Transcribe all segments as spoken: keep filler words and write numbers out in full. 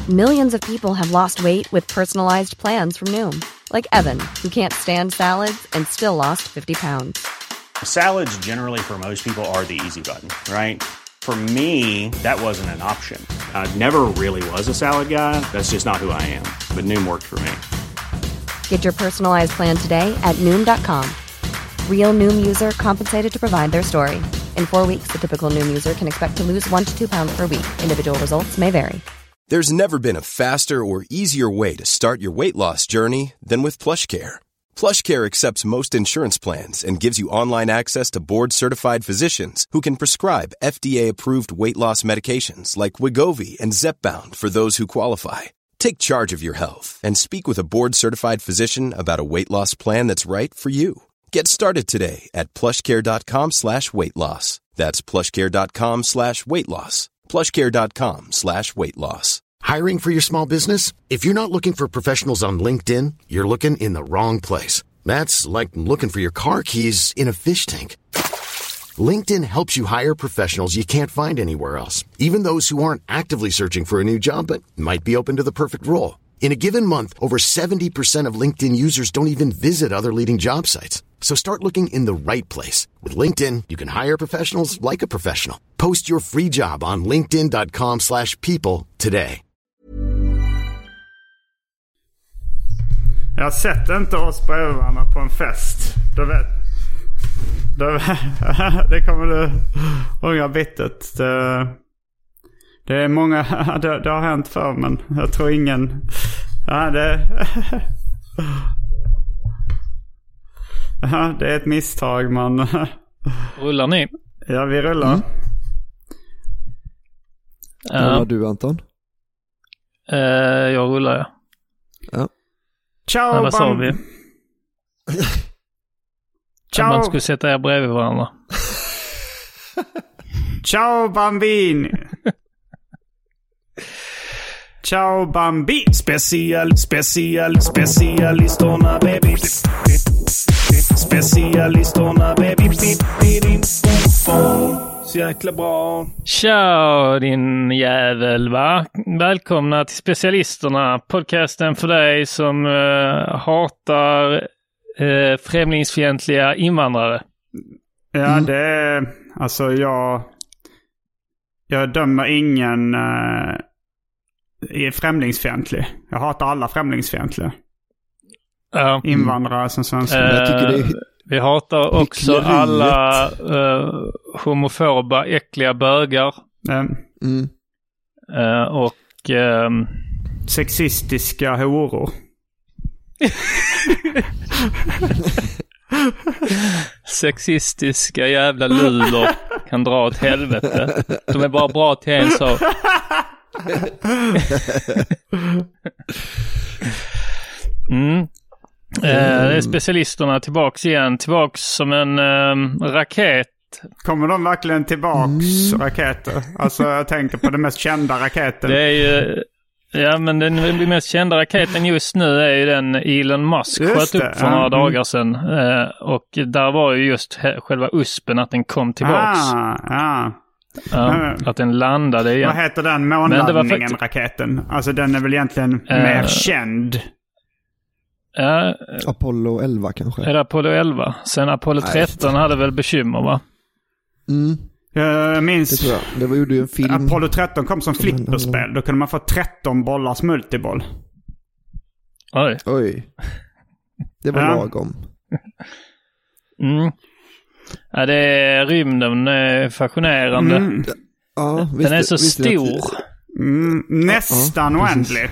Millions of people have lost weight with personalized plans from Noom. Like Evan, who can't stand salads and still lost fifty pounds. Salads generally for most people are the easy button, right? For me, that wasn't an option. I never really was a salad guy. That's just not who I am. But Noom worked for me. Get your personalized plan today at Noom dot com. Real Noom user compensated to provide their story. In four weeks, the typical Noom user can expect to lose one to two pounds per week. Individual results may vary. There's never been a faster or easier way to start your weight loss journey than with PlushCare. PlushCare accepts most insurance plans and gives you online access to board-certified physicians who can prescribe F D A-approved weight loss medications like Wegovy and Zepbound for those who qualify. Take charge of your health and speak with a board-certified physician about a weight loss plan that's right for you. Get started today at plushcare.com slash weight loss. That's plushcare.com slash weight loss. plushcare.com slash weight loss. Hiring for your small business? If you're not looking for professionals on LinkedIn, you're looking in the wrong place. That's like looking for your car keys in a fish tank. LinkedIn helps you hire professionals you can't find anywhere else, even those who aren't actively searching for a new job but might be open to the perfect role. In a given month, over seventy percent of LinkedIn users don't even visit other leading job sites. So start looking in the right place. With LinkedIn, you can hire professionals like a professional. Post your free job on linkedin.com slash people today. Jag sätter inte oss bredvid varandra på en fest. Då vet... Då, det kommer du unga bittet. Det, det är många... Det, det har hänt för, men jag tror ingen... Ja, det... Ja, det är ett misstag, man. Rullar ni? Ja, vi rullar. Mm. Rullar uh, du, Anton? Uh, jag rullar, ja. Ja. Ciao, ja, vad sa vi? Ciao. Att man skulle sätta er bredvid varandra. Ciao, bambini. Ciao, bambi. Special, special, specialisterna, baby. Specialisterna, baby. Så jäkla bra. Ciao, din jävel, va? Välkomna till Specialisterna, podcasten för dig som uh, hatar uh, främlingsfientliga invandrare. Ja, mm. det är... Alltså, jag... Jag dömer ingen... Uh, är främlingsfientlig. Jag hatar alla främlingsfientliga. Ja. Invandrare som svenskar. Uh, jag tycker det är... Vi hatar också alla uh, homofoba, äckliga bögar. Mm. Mm. Uh, och... Um... sexistiska horor. Sexistiska jävla lulor kan dra åt helvete. De är bara bra till en sak. Mm. Eh, specialisterna tillbaks igen. Tillbaks som en eh, raket. Kommer de verkligen tillbaks, mm. raketer? Alltså jag tänker på den mest kända raketen. Det är ju... Ja, men den mest kända raketen just nu är ju den Elon Musk sköt upp för några mm. dagar sedan. Eh, och där var ju just he- själva uspen att den kom tillbaks. Ah, ah. Ja, men, att den landade igen. Vad heter den månlandningen, fakt- raketen? Alltså den är väl egentligen uh, mer känd. Uh, Apollo elva kanske. Är det Apollo elva? Sen Apollo tretton Nej, hade väl bekymmer, va? Mm. Jag minns... Det tror jag. Det var ju en film. Apollo tretton kom som flipperspel. Då kunde man få tretton bollars multiboll. Oj. Oj. Det var ja. lagom. Mm. Ja, det är rymden är fascinerande. Mm. Ja, den är så stor. Mm, nästan ja, oändlig.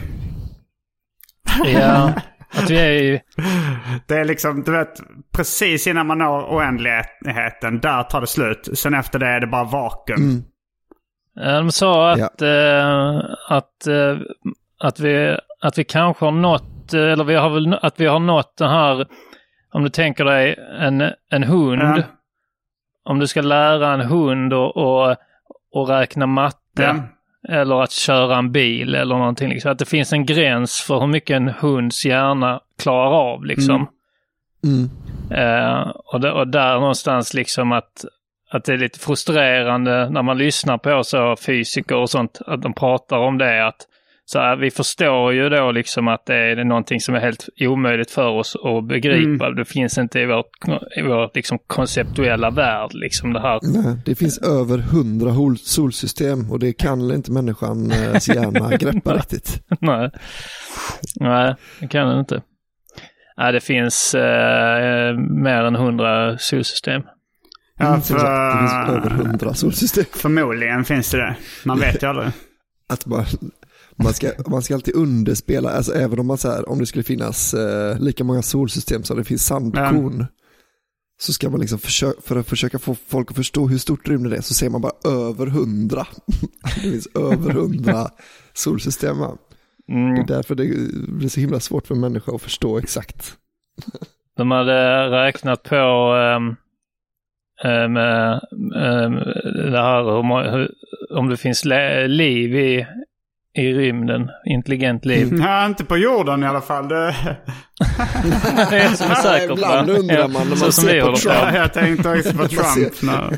Ja, att vi är ju... Det är liksom, du vet, precis innan man når oändligheten, där tar det slut. Sen efter det är det bara vakuum. Mm. De sa att, ja. äh, att, äh, att, vi, att vi kanske har nått, eller vi har väl, att vi har nått den här, om du tänker dig en, en hund. Ja. Om du ska lära en hund och, och, och räkna matte ja. eller att köra en bil eller någonting. Liksom. Att det finns en gräns för hur mycket en hunds hjärna klarar av. Liksom. Mm. Mm. Eh, och, det, och där någonstans liksom att, att det är lite frustrerande när man lyssnar på så fysiker och sånt. Att de pratar om det. Att Så här, vi förstår ju då liksom att det är någonting som är helt omöjligt för oss att begripa. Mm. Det finns inte i vårt, i vårt liksom konceptuella värld liksom det här. Nej, det finns över hundra solsystem och det kan inte människan gärna greppa riktigt. Nej. Nej, det kan den inte. Nej, det finns eh, mer än hundra solsystem. Ja, för, det finns över hundra solsystem. Förmodligen finns det det. Man vet ju aldrig. Att bara, man, ska, man ska alltid underspela, alltså även om man så här, om det skulle finnas eh, lika många solsystem som det finns sandkorn, ja. Så ska man liksom försöka, för att försöka få folk att förstå hur stort rymden är, så ser man bara över hundra. Det finns över hundra solsystem. Mm. Det är därför det blir så himla svårt för människor att förstå exakt. De hade räknat på um, um, um, det här om, om det finns le- liv i, i rymden, intelligent liv. Mm. Ja, inte på jorden i alla fall. Det, det är som är säkert. Ibland va? Undrar man när man så ser på Trump. Ja, jag tänkte också på Trump.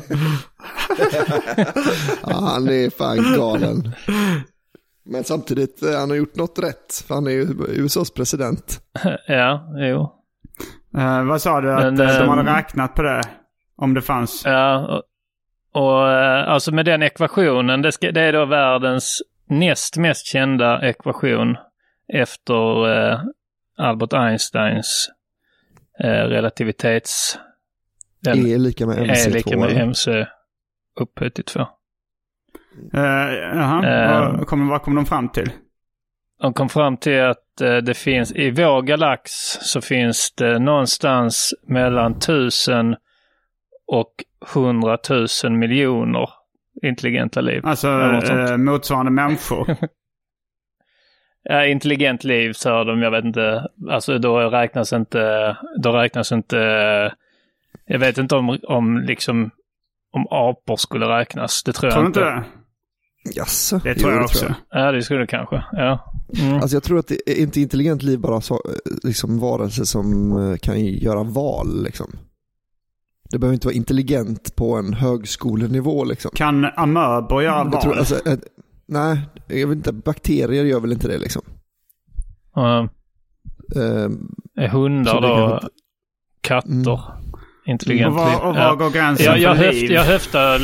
Ja, han är fan galen. Men samtidigt, han har gjort något rätt. För han är ju U S A:s president. Ja, jo. Uh, vad sa du? Men, att de hade um, räknat på det? Om det fanns? Ja, och, och alltså med den ekvationen, det, ska, det är då världens näst mest kända ekvation efter uh, Albert Einsteins uh, relativitets... Den är lika med M C två. Är lika med M C upphöjt till två. Uh, jaha, uh, vad, kom, vad kom de fram till? De kom fram till att uh, det finns, i vår galax så finns det någonstans mellan tusen och hundratusen miljoner intelligenta liv. Alltså uh, motsvarande människor. Ja, intelligent liv sa de, jag vet inte, alltså då räknas inte, då räknas inte, jag vet inte om, om liksom, om apor skulle räknas, det tror, tror jag inte. Tror du inte det? Jaså, det tror jo, jag det också. Tror jag. Ja, det skulle det kanske, ja. Mm. Alltså jag tror att det är inte intelligent liv bara så, liksom varelser som kan göra val liksom. Det behöver inte vara intelligent på en högskolenivå liksom. Kan amöbor göra val? Tror, alltså, ett, nej, jag vet inte, bakterier gör väl inte det liksom. Uh, uh, hundar då, inte... katter, mm. intelligent och var, och var ja. går gränsen jag, jag för höft, liv? Jag höftar...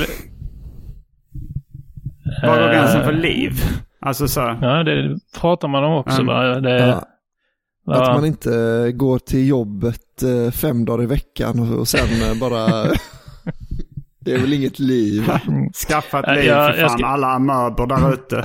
Var går gränsen för liv? Alltså så. Ja, det pratar man om också. Mm. Det, ja. Att man inte går till jobbet fem dagar i veckan och, och sen bara... Det är väl inget liv. Skaffa ett liv ja, för fan, ska... alla amöbor där ute.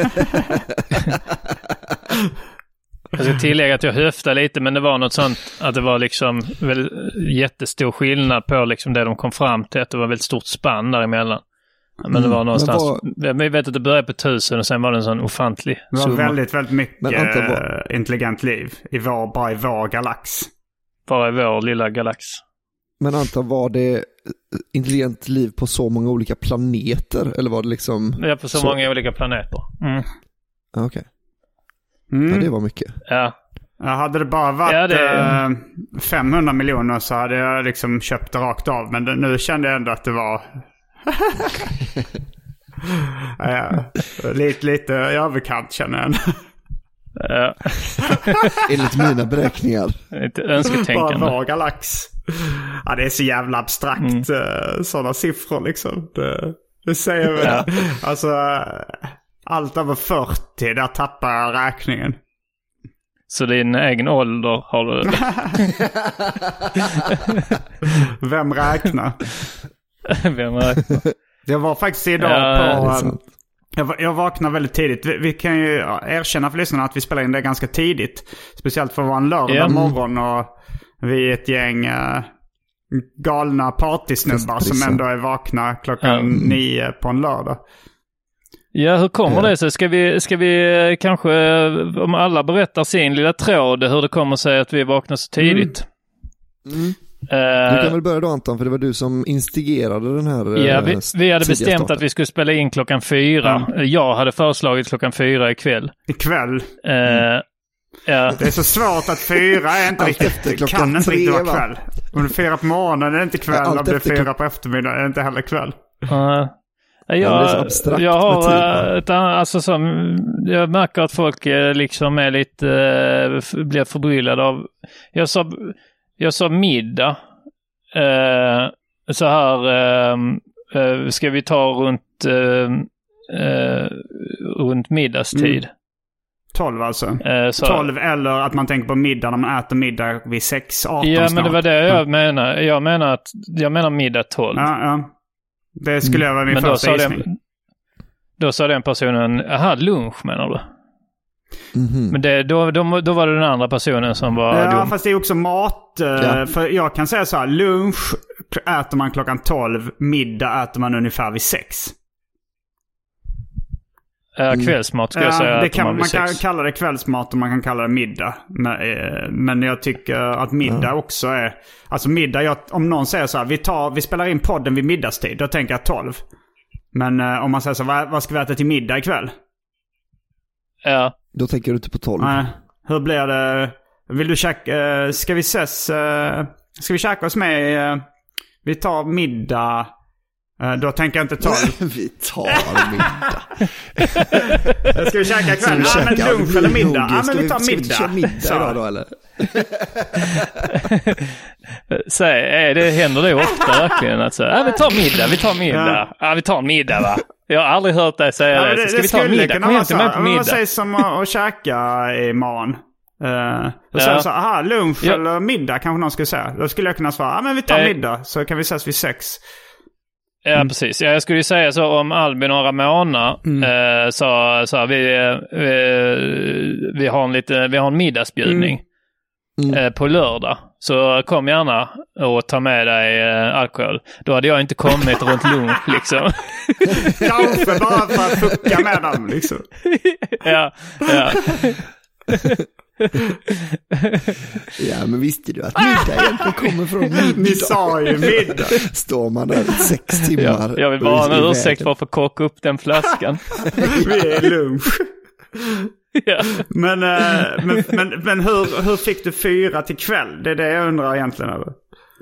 Jag ska tillägga att jag höftar lite, men det var något sånt att det var liksom väl jättestor skillnad på liksom det de kom fram till, att det var väldigt stort spann däremellan. Men mm, det var någonstans, var... vi vet att det började på tusen och sen var det en sån ofantlig Det var summa. väldigt, väldigt mycket var... intelligent liv i vår, bara i vår galax. Bara i vår lilla galax. Men antar var det intelligent liv på så många olika planeter? Eller var det liksom... Ja, på så, så... många olika planeter. Mm. Okej. Okay. Mm. Ja, det var mycket. Ja. Jag hade det bara varit ja, det... femhundra miljoner så hade jag liksom köpt det rakt av. Men det, nu kände jag ändå att det var... ja, lite, lite överkant känner jag. Ja. Enligt mina beräkningar. Lite önsketänkande. Bara var galax. Ja, det är så jävla abstrakt mm. sådana siffror liksom. Det, det säger väl. Ja. Alltså, allt över fyrtio, där tappar jag räkningen. Så din egen ålder har du... Vem räknar? Vem räknar? Det var faktiskt idag ja, på... Jag, jag vaknade väldigt tidigt. Vi, vi kan ju erkänna för lyssnarna att vi spelar in det ganska tidigt. Speciellt för att vara en lördag yeah. morgon och vi är ett gäng uh, galna partysnubbar som ändå är vakna klockan mm. nio på en lördag. Ja, hur kommer ja. det sig? Ska vi, ska vi kanske, om alla berättar sin lilla tråd, hur det kommer sig att vi vaknar så tidigt? Mm. Mm. Uh, du kan väl börja då, Anton, för det var du som instigerade den här. Ja, vi, vi hade bestämt starten. Att vi skulle spela in klockan fyra. Mm. Jag hade föreslagit klockan fyra ikväll. Ikväll? Uh, mm. ja. Det är så svårt att fyra är inte riktigt, kan inte riktigt vara kväll. Om det är fyra på morgonen är det inte kväll, om det är fyra på eftermiddagen är det inte heller kväll. Uh. Jag, ja, jag har ett, alltså som, jag märker att folk liksom är lite uh, blir förbryllade av. Jag sa, jag sa middag. Uh, så här uh, uh, ska vi ta runt uh, uh, runt middagstid. Mm. tolv alltså. Uh, så, tolv eller att man tänker på middag när man äter middag vid sex arton. Ja, snart. Men det var det jag mm. menar. Jag menar att jag menar middag tolv. Ja, ja. Det skulle jag vara min men första då gissning. Den, då sa den personen, aha, lunch menar du? Mm-hmm. Men det, då, då, då var det den andra personen som var ja, dum. Fast det är också mat. Ja. För jag kan säga så här, lunch äter man klockan tolv, middag äter man ungefär vid sex. Ja, kvällsmat ska jag säga. Ja, det kan, man man kan sex. kalla det kvällsmat och man kan kalla det middag. Men, men jag tycker att middag ja. också är... Alltså middag, jag, om någon säger så här, vi, tar, vi spelar in podden vid middagstid, då tänker jag tolv. Men eh, om man säger så, vad, vad ska vi äta till middag ikväll? Ja. Då tänker du inte på tolv. Nej. Hur blir det? Vill du käka... Eh, ska vi ses... Eh, ska vi käka oss med... Eh, vi tar middag... Eh, då tänker jag inte tolv. Vi tar middag. Ska vi käka ikväll? Ja, men lunch eller middag? Ja, men vi tar ska middag. Ska vi middag idag då, eller? Säg, är det händer det ofta verkligen att säga, ja, vi tar middag, vi tar middag. Ja, ja vi tar middag va? Jag har aldrig hört dig säga ja, det. Så ska det vi ta middag? Kom inte med på middag. Man säger som att käka i morgon. Uh, och sen ja. så, aha, lunch ja. eller middag kanske någon skulle säga. Då skulle jag kunna svara, ja men vi tar äh, middag så kan vi ses vid sex. Ja, mm. precis. Ja, jag skulle ju säga så om Albin och Ramona mm. eh, sa så, så vi, vi, vi har en lite, vi har en middagsbjudning mm. Mm. Eh, på lördag. Så kom gärna och ta med dig eh, alkohol. Då hade jag inte kommit runt lunch liksom. Kanske bara för att fucka med dem liksom. ja, ja. Ja, men visste du att middag egentligen kommer från middag? Ni sa ju middag. Står man där sex timmar. Ja, jag vill bara ha en ursäkt för att få kocka upp den flaskan. Vi är lunch. Ja. Men, äh, men, men, men hur, hur fick du fyra till kväll? Det är det jag undrar egentligen över.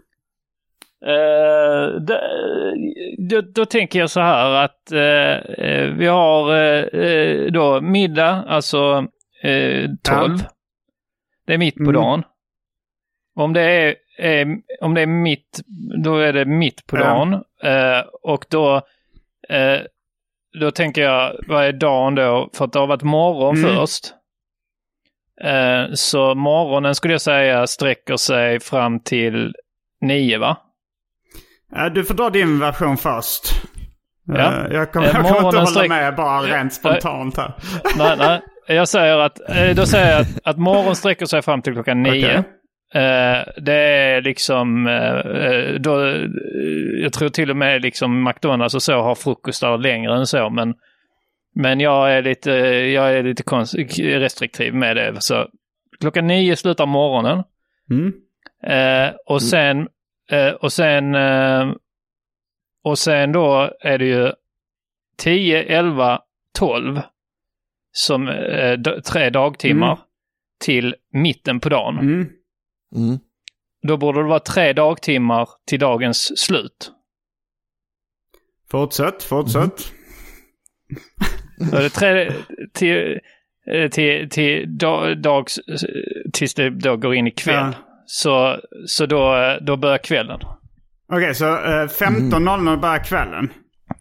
Uh, då, då, då tänker jag så här att uh, vi har uh, då middag, alltså uh, tolv. Ja. Det är mitt på mm. dagen. Om det är, är om det är mitt, då är det mitt på ja. dagen. Uh, och då uh, då tänker jag, vad är dagen då? För att det har varit morgon mm. först. Uh, så morgonen skulle jag säga sträcker sig fram till nio, va? Uh, du får dra din version först. Ja. Uh, jag kommer, uh, jag kommer inte hålla sträck... med bara rent spontant här. nej, nej. Jag säger att, då säger jag att, att morgon sträcker sig fram till klockan nio. Okay. Uh, det är liksom, uh, då, jag tror till och med liksom McDonalds och så har frukostar längre än så. Men, men jag är lite, jag är lite konst- restriktiv med det. Så klockan nio slutar morgonen. Mm. Uh, och sen, uh, och sen, uh, och sen då är det ju tio, elva, tolv. Som eh, d- tre dagtimmar mm. till mitten på dagen. Mm. Mm. Då borde det vara tre dagtimmar till dagens slut. Fortsätt, fortsätt. Mm. Då är det tre till, till, till dag, dags, tills det då går in i kväll. Ja. Så, så då, då börjar kvällen. Okej, okay, så eh, femton noll noll börjar kvällen.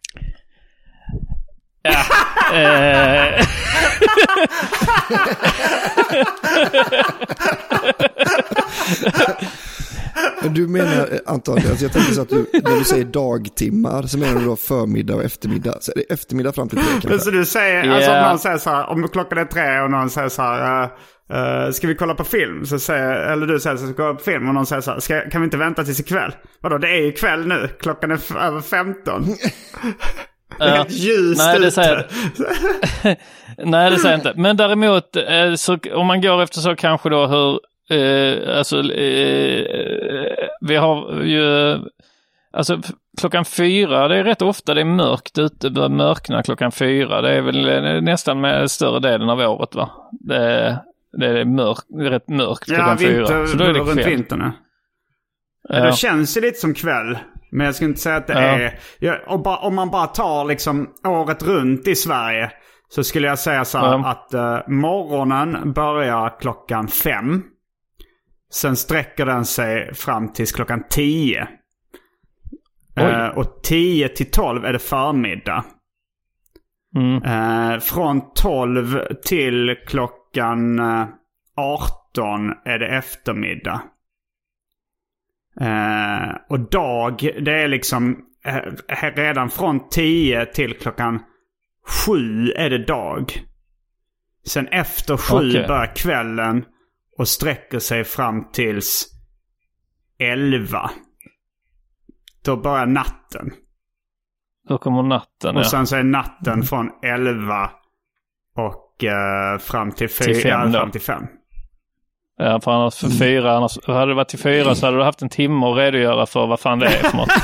Ja. eh. Men du menar, Anton, alltså jag tänker så att du, när du säger dagtimmar så menar du då förmiddag och eftermiddag. Så är det eftermiddag fram till tre kanske? Så du säger, yeah. alltså om någon säger så här, om klockan är tre och någon säger så här, uh, uh, ska vi kolla på film? Så säger, eller du säger så ska vi kolla på film och någon säger så här, ska, kan vi inte vänta tills ikväll? Vadå, det är ju kväll nu, klockan är f- över femton. Det är helt ljust nej, det ute. Säger, nej, det säger jag inte. Men däremot, eh, så, om man går efter så kanske då hur, eh, alltså, eh, vi har ju, alltså klockan fyra, det är rätt ofta det är mörkt ute, det mörknar klockan fyra. Det är väl nästan med större delen av året, va? Det, det är mörk, rätt mörkt klockan ja, vinter, fyra. Så då är det runt vintern. Ja. Ja, det känns ju lite som kväll. Men jag skulle inte säga att det ja. är... Ja, och ba, om man bara tar liksom året runt i Sverige så skulle jag säga så här ja. att uh, morgonen börjar klockan fem. Sen sträcker den sig fram till klockan tio. Uh, och tio till tolv är det förmiddag. Mm. Uh, från tolv till klockan arton är det eftermiddag. Uh, och dag, det är liksom uh, redan från tio till klockan sju är det dag. Sen efter sju okay. börjar kvällen och sträcker sig fram tills elva. Då börjar natten. Då kommer natten, och ja. sen så är natten mm. från elva och uh, fram till, fyra, till fem. Ja, fram till fem. Ja, för annars för fyra, annars hade det varit till fyra så hade du haft en timme att redogöra för vad fan det är för något.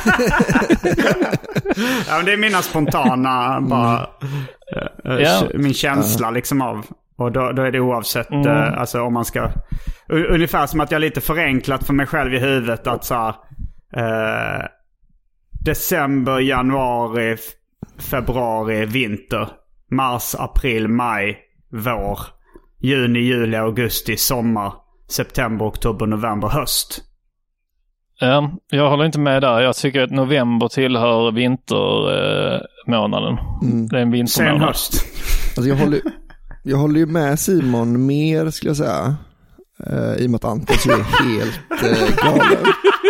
Ja, men det är mina spontana bara uh, ja. min känsla liksom av. Och då, då är det oavsett mm. uh, alltså om man ska ungefär som att jag lite förenklat för mig själv i huvudet att så här, uh, december, januari, februari, vinter, mars, april, maj, vår, juni, juli, augusti, sommar, september, oktober, november, höst. Ja, jag håller inte med där. Jag tycker att november tillhör vintermånaden. Eh, mm. Det är en vintermånad. Sen höst. Alltså jag håller, jag håller ju med Simon mer, skulle jag säga. Eh, I och med att Anton är helt eh, galen.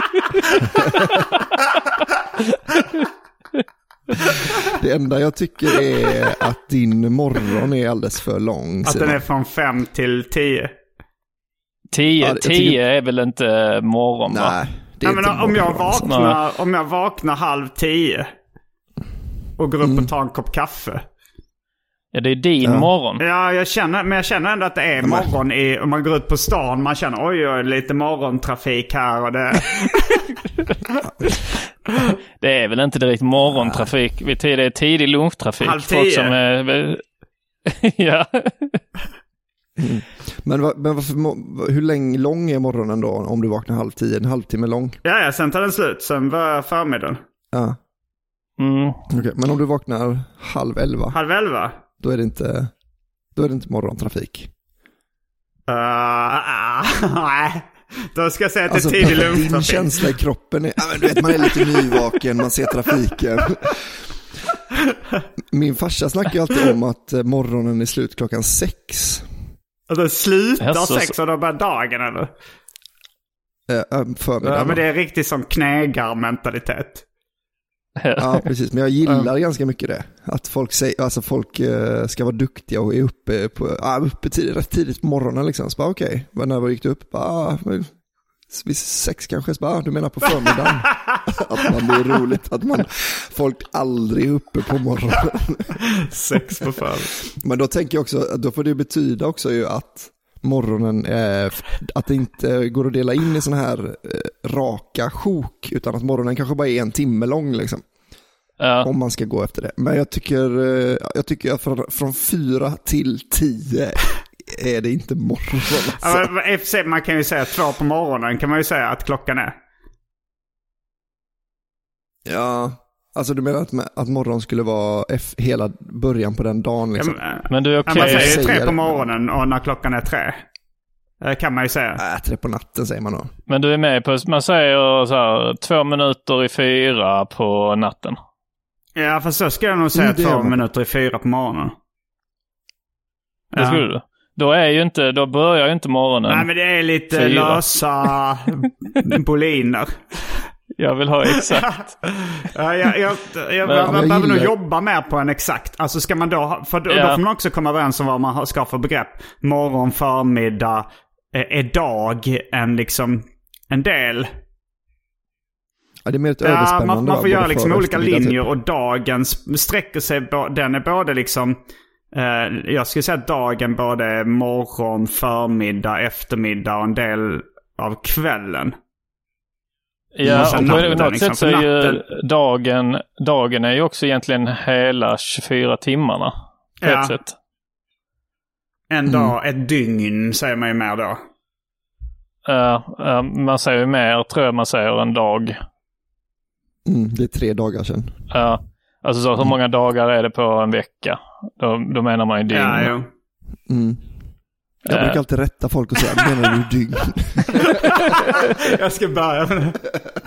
Det enda jag tycker är att din morgon är alldeles för lång. Att den är från fem till tio. Tio, ja, tio tycker... är väl inte morgon, va? Nej, det är Nej, inte men om jag vaknar, om jag vaknar halv tio och går upp mm. och tar en kopp kaffe. Ja, det är din ja. morgon. Ja, jag känner, men jag känner ändå att det är morgon i, om man går ut på stan. Man känner, oj, oj lite morgontrafik här och det. Det är väl inte direkt morgontrafik. Vi tid är tidig lunchtrafik. Halv tio. Som är, ja. Mm. Men, va, men varför, hur länge, lång är morgonen då om du vaknar halv tio? En halvtimme lång? Ja, ja, sen tar den slut. Sen var förmiddagen. Ja. Mm. Okay, men om du vaknar halv elva? Halv elva? Då är det inte, då är det inte morgontrafik. Uh, uh, nej. Då ska jag säga att alltså, det är tidig lunchtrafik. Din känsla i kroppen är, ja, men du vet, man är lite nyvaken, man ser trafiken. Min farsa snackar ju alltid om att morgonen är slut klockan sex. Alltså slutar yes, sex och då börjar dagen, eller? Äh, förmiddagen. Ja, men det är riktigt som knägarmentalitet. Ja, precis. Men jag gillar ganska mycket det. Att folk, säger, alltså folk uh, ska vara duktiga och är uppe, på, uh, uppe tidigt, rätt tidigt på morgonen. Liksom. Så bara, okej, okay. När gick du upp? Bara, uh, vid sex kanske. Så bara, uh, du menar på förmiddagen? Att man, det är roligt att man, folk aldrig är uppe på morgonen. Sex på förmiddagen. Men då tänker jag också, då får det betyda också ju att morgonen, eh, att det inte går att dela in i såna här eh, raka sjok, utan att morgonen kanske bara är en timme lång liksom. Ja. Om man ska gå efter det. Men jag tycker, eh, jag tycker att från, från fyra till tio är det inte morgon. Alltså. Ja, men, man kan ju säga två på morgonen kan man ju säga att klockan är. Ja, alltså du menar att, att morgon skulle vara F, hela början på den dagen liksom. Ja, men, men du är okej. Okay. Man säger tre på morgonen och när klockan är tre. Det kan man ju säga. Nej, tre på natten säger man då. Men du är med på, man säger så här, två minuter i fyra på natten. Ja, fast så ska jag nog säga mm, två minuter i fyra på morgonen. Det ja. Skulle du. Då är ju inte, då börjar ju inte morgonen. Nej, men det är lite fyra. Lösa boliner. Jag vill ha exakt. ja, jag, jag, jag, men, man behöver nog jobba mer på en exakt. Alltså ska man då, för då, ja. Då får man också komma överens om vad man ska för begrepp. Morgon, förmiddag, är, är dag en liksom en del. Ja, det är mer ett överspännande. Ja, man, man får göra liksom olika linjer typ. Och dagen sträcker sig, den är både liksom eh, jag skulle säga att dagen både är morgon, förmiddag, eftermiddag och en del av kvällen. Ja, och på något liksom, sätt så är ju dagen, dagen är ju också egentligen hela tjugofyra timmarna. På ja. Ett sätt. En dag, mm. ett dygn säger man ju mer då. Ja, uh, uh, man säger ju mer, tror jag man säger, en dag. Mm, det är tre dagar sedan. Ja, alltså så hur många dagar är det på en vecka? Då, då menar man ju dygn. Ja, jo. Mm. Jag brukar alltid rätta folk och säga, menar du dygn? Jag ska börja med det.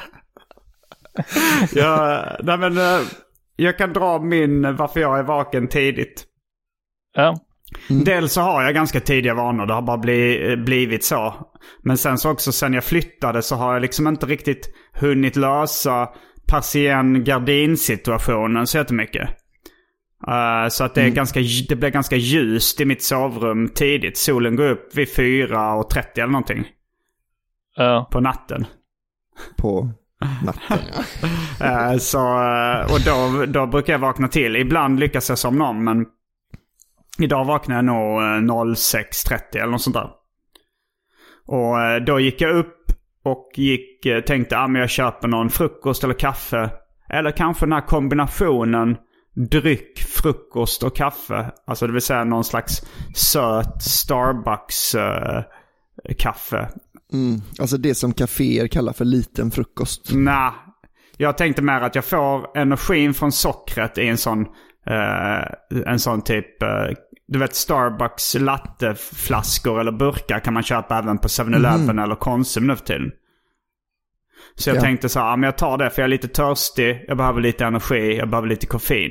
jag, nej men, jag kan dra min varför jag är vaken tidigt. Ja. Mm. Dels så har jag ganska tidiga vanor. Det har bara bli, blivit så. Men sen så också sen jag flyttade så har jag liksom inte riktigt hunnit lösa persien-gardinsituationen så jättemycket. Uh, så att det, är mm. ganska, det blir ganska ljust i mitt sovrum tidigt. Solen går upp vid fyra och trettio eller någonting. Ja. På natten. På natten, ja. uh, så, uh, och då, då brukar jag vakna till. Ibland lyckas jag somna om, men idag vaknade jag nog uh, sex trettio eller något sånt där. Och uh, då gick jag upp och gick, uh, tänkte att ah, jag köper någon frukost eller kaffe. Eller kanske den här kombinationen dryck, frukost och kaffe. Alltså det vill säga någon slags söt Starbucks-kaffe. Uh, mm, alltså det som kaféer kallar för liten frukost. Nej, jag tänkte mer att jag får energin från sockret i en sån, uh, en sån typ... Uh, du vet, Starbucks latteflaskor eller burkar kan man köpa även på seven eleven mm. eller Konsum nu för tiden. Så jag ja. tänkte så här, ja, men jag tar det för jag är lite törstig, jag behöver lite energi, jag behöver lite koffein.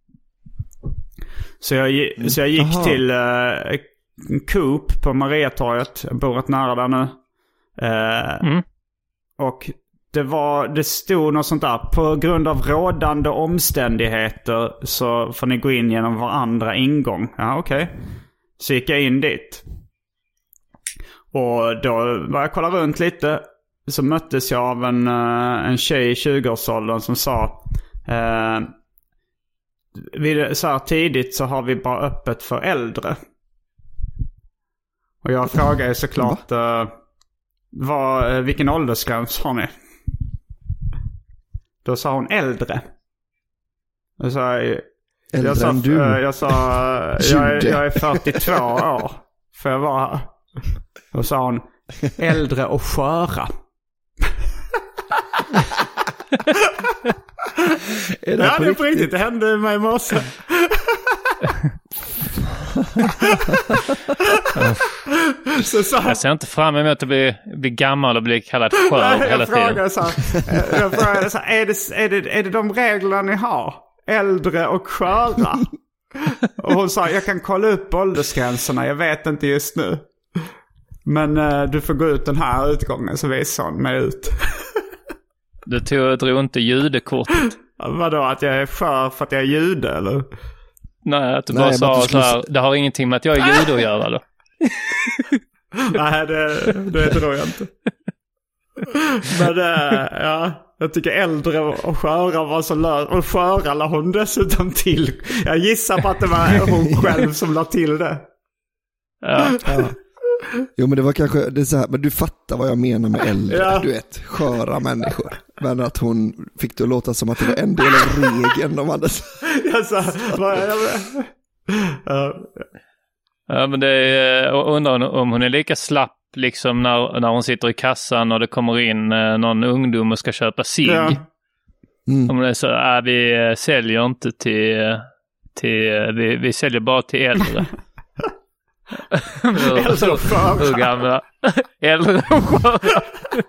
Så jag, mm. så jag gick Aha. till uh, Coop på Mariatorget. Jag bor rätt nära där nu. Uh, mm. Och det var, det stod något sånt där. På grund av rådande omständigheter så får ni gå in genom varandra ingång. Ja, okej. Okay. Så gick jag in dit. Och då var jag kolla runt lite. Så möttes jag av en, en tjej i tjugoårsåldern som sa eh, vid, så här tidigt så har vi bara öppet för äldre. Och jag frågade såklart eh, vad, vilken åldersgräns har ni? Då sa hon äldre. Jag sa, äldre jag sa, än du? Jag sa jag är, jag är fyrtiotvå år. För jag var här. Då sa hon äldre och sköra. Är det ja, på det är på riktigt. Det hände mig i morse. så, så. Jag ser inte fram emot att bli, bli gammal och bli kallad skör hela jag frågar tiden. Så, jag frågar så är, det, är, det, är det de reglerna ni har? Äldre och sköra? Och hon sa, jag kan kolla upp åldersgränserna. Jag vet inte just nu. Men uh, du får gå ut den här utgången så visar hon mig ut. Du tog, drog inte judekortet? Vadå, att jag är skör för att jag är jude, eller? Nej, att du bara Nej, sa så här, det har ingenting med att jag är jude att göra då. Nej, det, det tror jag inte. Men uh, ja, jag tycker äldre och sköra var så lö- och sköra la hon dessutom till. Jag gissar på att det var hon själv som la till det. Ja, ja. Jo, men det var kanske det är så här, men du fattar vad jag menar med äldre, ja. Du vet, sköra människor. Men att hon fick det att låta som att det var en del av regeln de hade. Jag sa, vad är det? Ja. Ja, men det är, undrar om hon är lika slapp liksom när, när hon sitter i kassan och det kommer in någon ungdom och ska köpa cigg. Ja. Mm. Om det är så, äh, vi säljer inte till, till vi, vi säljer bara till äldre. Äldre och sköra. Hur gamla? Äldre och sköra.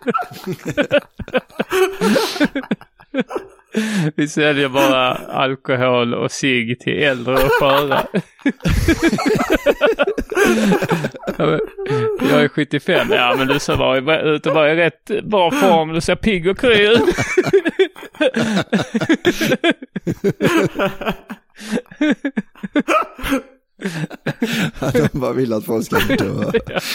Vi säljer bara alkohol och cigg till äldre och sköra. Jag är sjuttiofem. Ja, men du ser bara ut att vara i rätt bra form. Du ser pigg och kry ut. De bara vill att folk ska dö.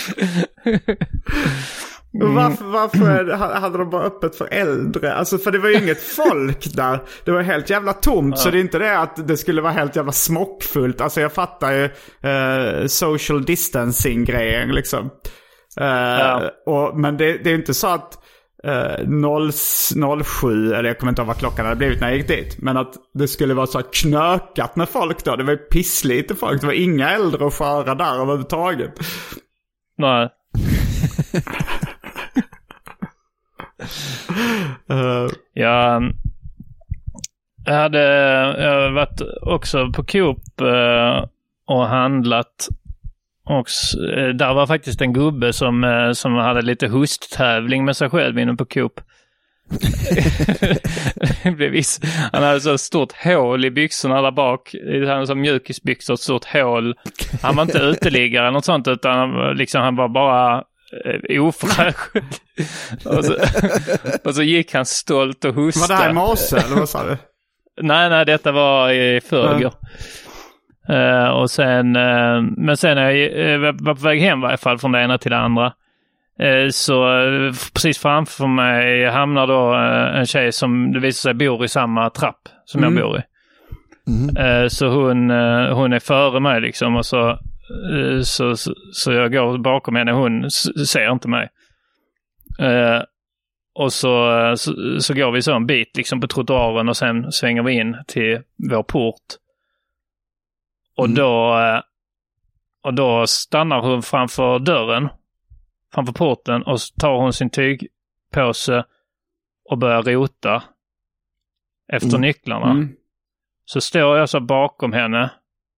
Mm. Varför, varför hade de bara öppet för äldre? Alltså för det var ju inget folk där. Det var helt jävla tomt. Ja. Så det är inte det att det skulle vara helt jävla smockfullt. Alltså jag fattar ju uh, social distancing grejen liksom. Uh, ja. och, Men det, det är inte så att uh, noll sju, eller jag kommer inte ihåg vad klockan hade blivit när jag gick dit. Men att det skulle vara så knökat med folk då. Det var ju pisslite folk. Det var inga äldre och sköra där överhuvudtaget. Nej. uh. Ja, Jag hade jag varit också på Coop eh, och handlat. Och där var faktiskt en gubbe som, eh, som hade lite husttävling med sig själv inne på Coop. Han hade så stort hål i byxorna där bak. Han hade så mjukisbyxor, ett stort hål. Han var inte uteliggare eller något sånt, utan liksom, han var bara eh, ofräsch. och, så, och så gick han stolt och hustade. Var det här i morse eller vad sa du? nej, nej, detta var i förrgår. Mm. Uh, och sen, uh, men sen när jag uh, var på väg hem i varje fall från det ena till det andra. Uh, så uh, precis framför mig hamnar då uh, en tjej som det visar sig bor i samma trapp som mm. jag bor i. Mm. Uh, så hon, uh, hon är före mig liksom, och så, uh, så, så, så jag går bakom henne, hon s- ser inte mig. Uh, och så, så, så går vi så en bit liksom på trottoaren och sen svänger vi in till vår port. Och, mm. då, och då stannar hon framför dörren, framför porten, och tar hon sin tygpåse och börjar rota efter mm. nycklarna. Mm. Så står jag så bakom henne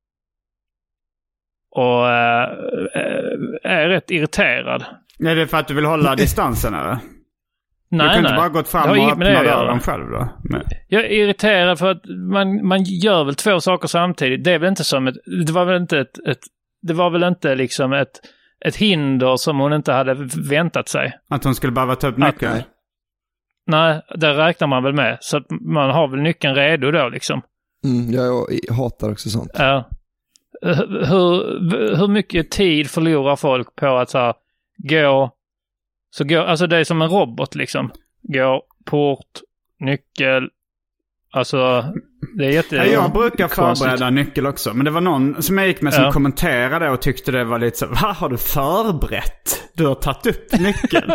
och äh, är rätt irriterad. Är det för att du vill hålla distansen eller? Nej, du kan nej. inte bara gått fram och öppna dörren själv då? Men... Jag är irriterad för att man, man gör väl två saker samtidigt. Det är väl inte som ett, det var väl inte ett, ett det var väl inte liksom ett, ett hinder som hon inte hade väntat sig. Att hon skulle behöva ta upp nyckeln? Att, nej, det räknar man väl med. Så att man har väl nyckeln redo då liksom. Mm, jag, jag hatar också sånt. Ja. Hur, hur mycket tid förlorar folk på att så här, gå Så går, alltså det är som en robot liksom. Gå, port, nyckel. Alltså, det är jätte... Jag brukar förbereda nyckel också. Men det var någon som jag gick med som ja. kommenterade och tyckte det var lite så, vad har du förberett? Du har tagit upp nyckeln.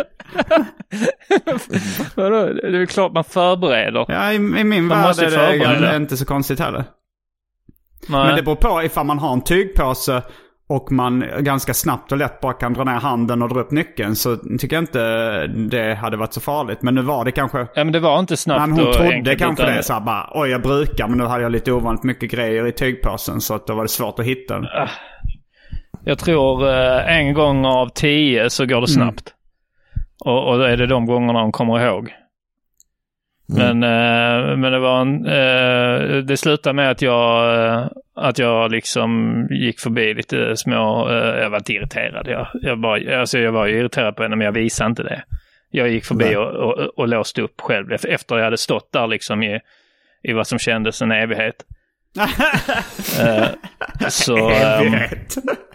Vadå? Det är klart man förbereder. Ja, i, i min man värld är det inte så konstigt heller. Nej. Men det beror på ifall man har en tygpåse och man ganska snabbt och lätt bara kan dra ner handen och dra upp nyckeln, så tycker jag inte det hade varit så farligt. Men nu var det kanske... Ja, men det var inte snabbt. Men hon trodde kanske utan... det så här bara, oj jag brukar, men nu hade jag lite ovanligt mycket grejer i tygpåsen så att då var det svårt att hitta den. Jag tror eh, en gång av tio så går det snabbt. Mm. Och, och då är det de gångerna hon kommer ihåg. Mm. Men, eh, men det var en, eh, det slutade med att jag eh, att jag liksom gick förbi lite små, eh, jag var inte irriterad. Jag, jag, bara, alltså jag var irriterad på henne, men jag visade inte det. Jag gick förbi och, och, och låste upp själv efter jag hade stått där liksom i, i vad som kändes en evighet. eh, så evighet.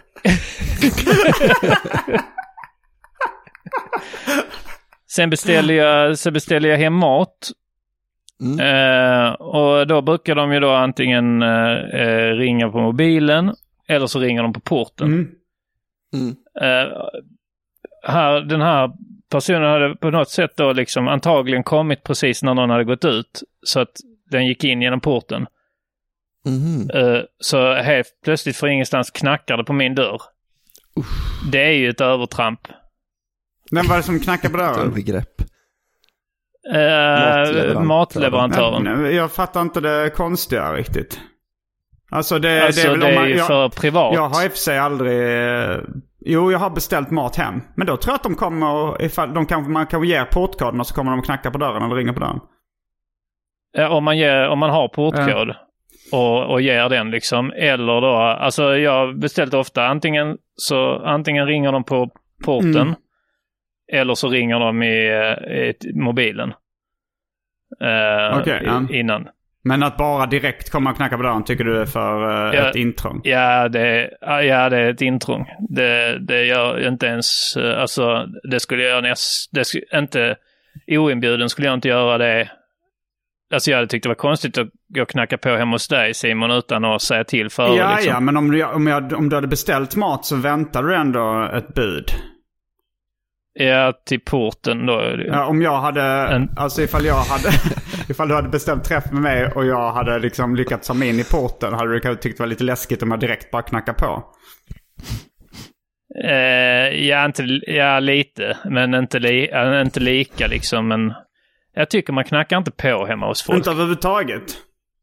Sen beställde jag, så beställde jag hem mat. Mm. Eh, och då brukar de ju då antingen eh, ringa på mobilen eller så ringer de på porten. Mm. Mm. Eh, här, den här personen hade på något sätt då liksom antagligen kommit precis när någon hade gått ut, så att den gick in genom porten. Mm. Eh, så helt plötsligt för ingenstans knackade på min dörr. Uff. Det är ju ett övertramp. Vem var det som knackade på dörren? Övergrepp. Uh, matleverantör. matleverantören. Nej, jag fattar inte det konstiga riktigt. Alltså det, alltså det är väl det om man, är ju jag, för privat. Jag har i och för sig aldrig... Jo, jag har beställt mat hem. Men då tror jag att de kommer och ifall de kan, man kan ge portkoden och så kommer de och knacka på dörren eller ringa på dörren. Ja, om man, ger, om man har portkod ja. och, och ger den liksom. Eller då, alltså jag har beställt ofta antingen så antingen ringer de på porten mm. eller så ringer de i, i mobilen. Uh, okay, ja. Innan. Men att bara direkt komma och knacka på dörren tycker du är för uh, ja, ett intrång? Ja det, ja, det är ett intrång. Det, det gör inte ens... Alltså, det skulle jag näst... Det skulle, inte... Oinbjuden skulle jag inte göra det. Alltså jag hade tyckt det var konstigt att gå och knacka på hemma hos dig, Simon, utan att säga till före. Ja, liksom. ja, men om du, om, jag, om du hade beställt mat så väntar du ändå ett bud. Ja, till porten då. Ja, om jag hade, en... alltså ifall jag hade, ifall du hade beställt träff med mig och jag hade liksom lyckats ha mig in i porten, hade du kanske tyckt det var lite läskigt om jag direkt bara knackar på? Eh, ja, inte, ja, lite, men inte, li, inte lika liksom, men jag tycker man knackar inte på hemma hos folk. Inte överhuvudtaget?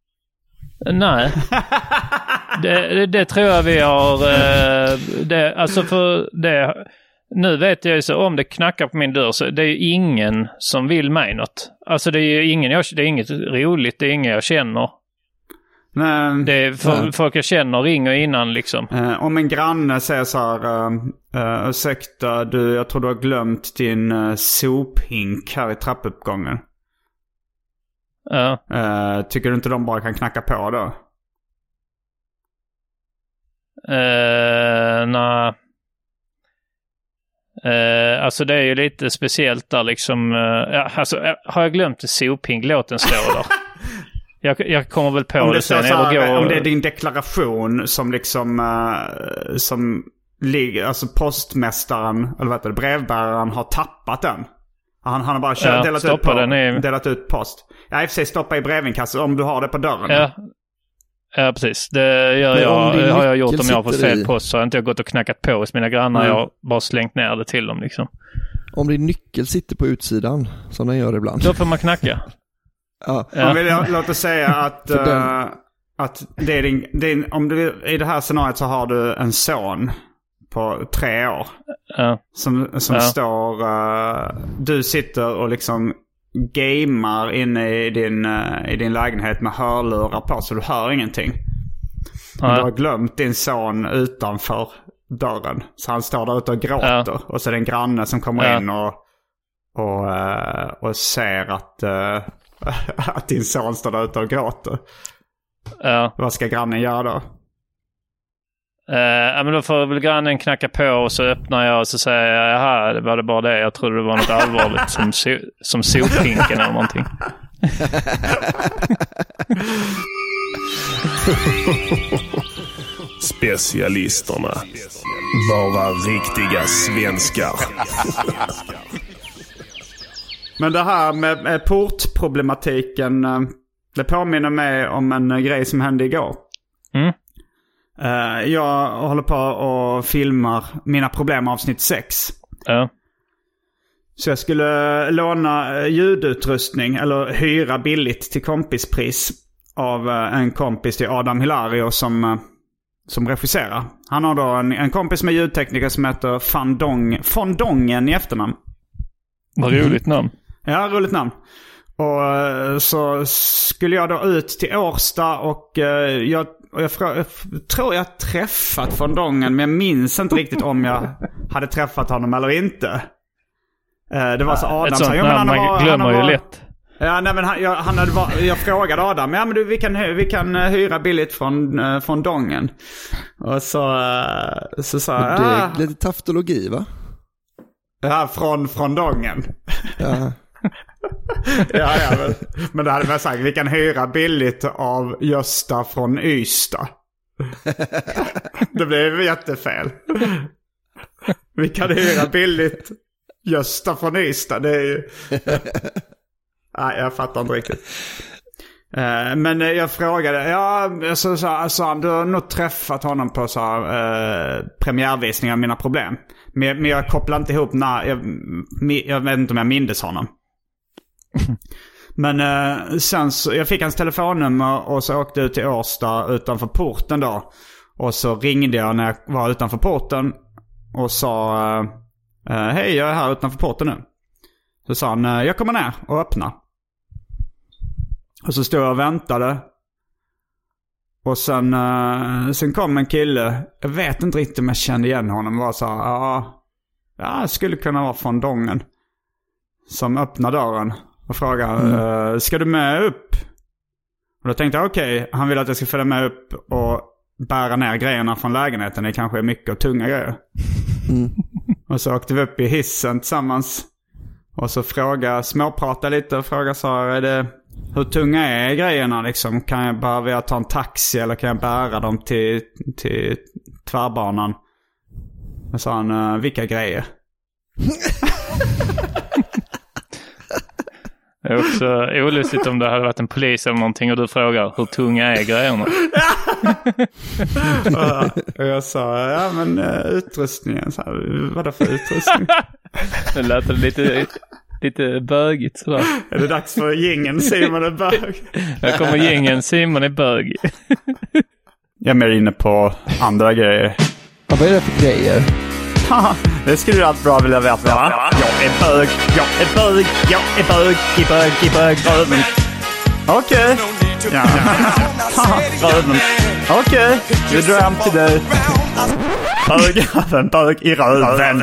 Nej. det, det, det tror jag vi har... Uh, det, alltså för det... Nu vet jag ju så om det knackar på min dörr så det är ju ingen som vill mig något. Alltså det är ju ingen jag, det är inget roligt, det är ingen jag känner. Men, det är för, nej. Folk jag känner ringer innan liksom. Eh, om en granne säger så här, uh, uh, ursäkta du, jag tror du har glömt din uh, sophink här i trappuppgången. Ja. Uh, tycker du inte de bara kan knacka på då? Uh, nej. Uh, alltså det är ju lite speciellt där liksom. Uh, alltså, uh, har jag glömt en sophink, låt den stå där. jag, jag kommer väl på om det, det sen. Så här, går... Om det är din deklaration som liksom uh, som ligger, alltså postmästaren eller vad heter det, brevbäraren har tappat den. Han, han har bara kört, ja, delat, ut på, den är... delat ut post. Ja, i och för sig stoppa i brevinkastet om du har det på dörren. Ja. Ja, precis. Det gör jag, det har jag gjort om jag har fått fel post så har jag inte gått och knackat på hos mina grannar. Mm. Jag har bara slängt ner det till dem liksom. Om din nyckel sitter på utsidan, som den gör ibland. Då får man knacka. ja. Ja. Man vill låta säga att, uh, att det är din, din, om du, i det här scenariot så har du en son på tre år. Ja. Som, som ja. står, uh, du sitter och liksom gamar inne i din, uh, i din lägenhet med hörlurar på så du hör ingenting. Ja. Du har glömt din son utanför dörren. Så han står där ute och gråter. Ja. Och så är det en granne som kommer ja. in och, och, uh, och ser att, uh, att din son står där ute och gråter. Ja. Vad ska grannen göra då? Uh, ja, men då får väl grannen knacka på och så öppnar jag och så säger jag, jaha, det var det bara det. Jag trodde det var något allvarligt som, so- som sophinken eller någonting. Specialisterna. Bara riktiga svenskar. Men det här med, med portproblematiken, det påminner mig om en grej som hände igår. Mm. Uh, jag håller på och filmar mina problem avsnitt sex. Ja. Så jag skulle låna ljudutrustning eller hyra billigt till kompispris av en kompis till Adam Hilario som, som regisserar. Han har då en, en kompis med ljudtekniker som heter Fandong, Fondongen i efternamn. Vad roligt namn. Ja, roligt namn. Och så skulle jag då ut till Årsta och jag, och jag, jag, jag tror jag träffat Fondongen, men jag minns inte riktigt om jag hade träffat honom eller inte. Det var så Adam sa, ja, men han man var, glömmer han var, ju lätt. Ja, nej, men han, jag, han hade var, jag frågade Adam, ja men du, vi kan, vi kan hyra billigt från uh, Fondongen. Och så, uh, så sa jag, det är ja, lite taftologi, va? Ja, från Fondongen. Ja. ja, ja, men, men det hade man sagt, vi kan hyra billigt av Gösta från Ystad. Det blev jättefel. Vi kan hyra billigt Gösta från Ystad. Det är ju... Nej, jag fattar inte riktigt. Uh, men jag frågade, ja, så sa han, du har nog träffat honom på så uh, premiärvisning av mina problem. Men, men jag kopplar inte ihop när, jag, jag vet inte om jag mindes honom. Men uh, sen så, jag fick hans telefonnummer och så åkte jag ut till Årsta utanför porten då. Och så ringde jag när jag var utanför porten och sa, uh, uh, hej, jag är här utanför porten nu. Så sa han, uh, jag kommer ner och öppna. Och så stod jag och väntade. Och sen, uh, sen kom en kille. Jag vet inte riktigt om jag kände igen honom. Var så ja, ja, skulle kunna vara Fondongen. Som öppnade dörren och frågade, mm. uh, ska du med upp? Och då tänkte jag, okej, okay, han vill att jag ska följa med upp och bära ner grejerna från lägenheten. Det kanske är mycket och tunga grejer. Mm. Och så åkte vi upp i hissen tillsammans. Och så frågade, småpratade lite och frågade så här, är det... Hur tunga är grejerna liksom? Kan jag behöva jag ta en taxi eller kan jag bära dem till, till tvärbanan? Och sa han, vilka grejer? Det är också olustigt om det hade varit en polis eller någonting och du frågar, hur tunga är grejerna? Och jag sa, ja men uh, utrustningen. Så här, vad är det för utrustning? Det lät lite lite bögigt sådär. Är det dags för gängen Simon är bög? Jag kommer gängen Simon är bög. Jag är mer inne på andra grejer. Ja, vad är det för grejer? Det skulle du allt bra vilja veta, va? Jag är bög, jag är bög, jag är bög, i bög, i bög, röven. Okej. Ja. Röven. Okej, vi drar hem till dig. Bög, bög i röven.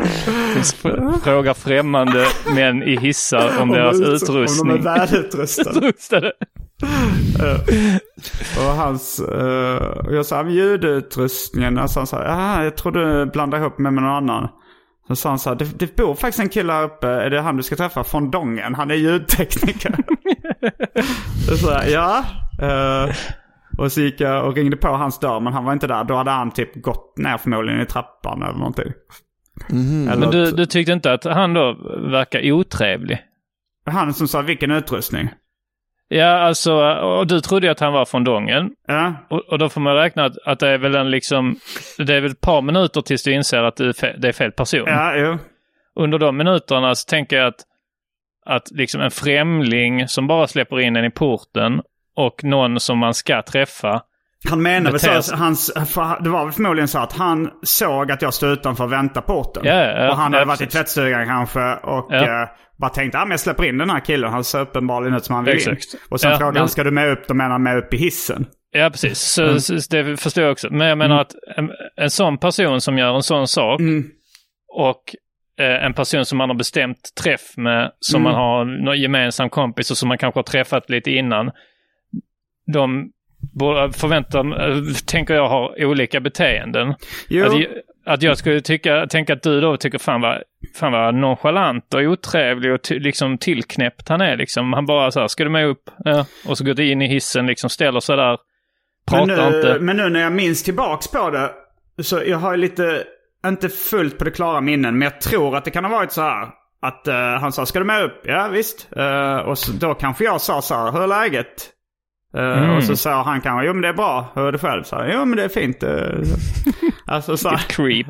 Fråga främmande män i hissar om, om deras utrustning. Om de är välutrustade. uh, och hans uh, jag sa ljudutrustningen, alltså han sa, ja, jag tror du blandar ihop med, med någon annan. Så sa han så här, det, det bor faktiskt en kille här uppe, är det han du ska träffa? Från Dongen, han är ljudtekniker. Så här, ja uh, och så gick jag och ringde på hans dörr, men han var inte där. Då hade han typ gått ner förmodligen i trappan eller någonting. Mm. Eller men du, du tyckte inte att han då verkar otrevlig? Han som sa vilken utrustning? Ja, alltså, och du trodde att han var från Dongen. Ja. Och, och då får man räkna att, att det är väl en liksom, det är väl ett par minuter tills du inser att det är fel, det är fel person. Ja, jo. Under de minuterna så tänker jag att, att liksom en främling som bara släpper in en i porten och någon som man ska träffa. Han menar väl så att hans, det var väl förmodligen så att han såg att jag stod utanför och väntade porten. Ja, ja, och han hade ja, varit precis. i tvättstugan kanske och ja. uh, bara tänkte, ja ah, men jag släpper in den här killen. Han ser uppenbarligen ut som han vill Exakt. in. Och sen ja, frågade men... han, ska du med upp? Då menar han med upp i hissen. Ja, precis. Så, mm. så det förstår jag också. Men jag menar mm. att en, en sån person som gör en sån sak mm. och eh, en person som man har bestämt träff med, som mm. man har någon gemensam kompis och som man kanske har träffat lite innan, de förväntar, tänker jag, har olika beteenden. Jo. Att, att jag skulle tycka, tänka att du då tycker fan vad, fan vad nonchalant och otrevlig och ty, liksom tillknäppt han är. Liksom. Han bara så här, ska du med upp? Ja. Och så går det in i hissen, liksom ställer sig där, pratar men nu, inte. Men nu när jag minns tillbaks på det, så jag har lite, inte fullt på det klara minnen, men jag tror att det kan ha varit så här. Att uh, han sa, ska du med upp? Ja, visst. Uh, och så, då kanske jag sa så här, hur är läget? Uh, mm. Och så sa han kanske, jo men det är bra, hör du själv? Så, jo men det är fint. Uh, alltså så här. Creep.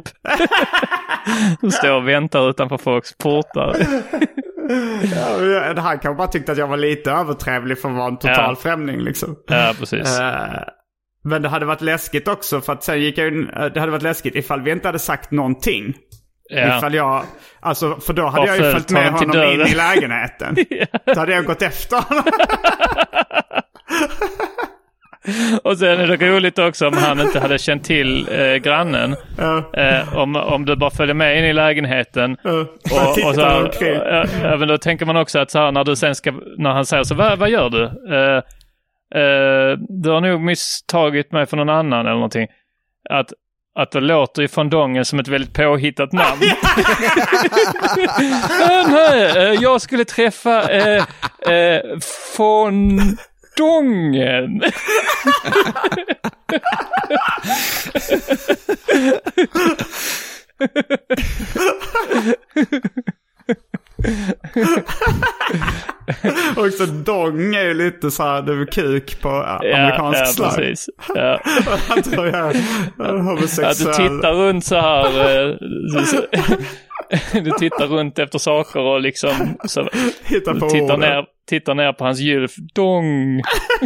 Du står och väntar utanför folks portar. Ja, han kanske bara tyckte att jag var lite övertrevlig för att vara en total ja. främling liksom. Ja, precis. Uh, men det hade varit läskigt också, för att sen gick jag in, det hade varit läskigt ifall vi inte hade sagt någonting. Ja. Ifall jag, alltså, för då hade Varför jag ju följt med honom in i lägenheten. Ja. Då hade jag gått efter honom. Och sen är det roligt också om han inte hade känt till eh, grannen. Ja. Eh, om, om du bara följer med in i lägenheten. Ja. Och, och så här, och, ja, men då tänker man också att så här, när du sen ska, när han säger så, vad, vad gör du? Eh, eh, du har nog misstagit mig för någon annan eller någonting. Att Att det låter ju från Dongen som ett väldigt påhittat namn. Nej, jag skulle träffa eh, eh, från Dongen. Och så dong är ju lite så här, det är kuk på ja, amerikansk ja, slang. Precis. Ja. Jag tror jag är homosexuell. Att du tittar runt så här. Du tittar runt efter saker och liksom så, Hittar på tittar, ner, tittar ner på hans gylf. Dong.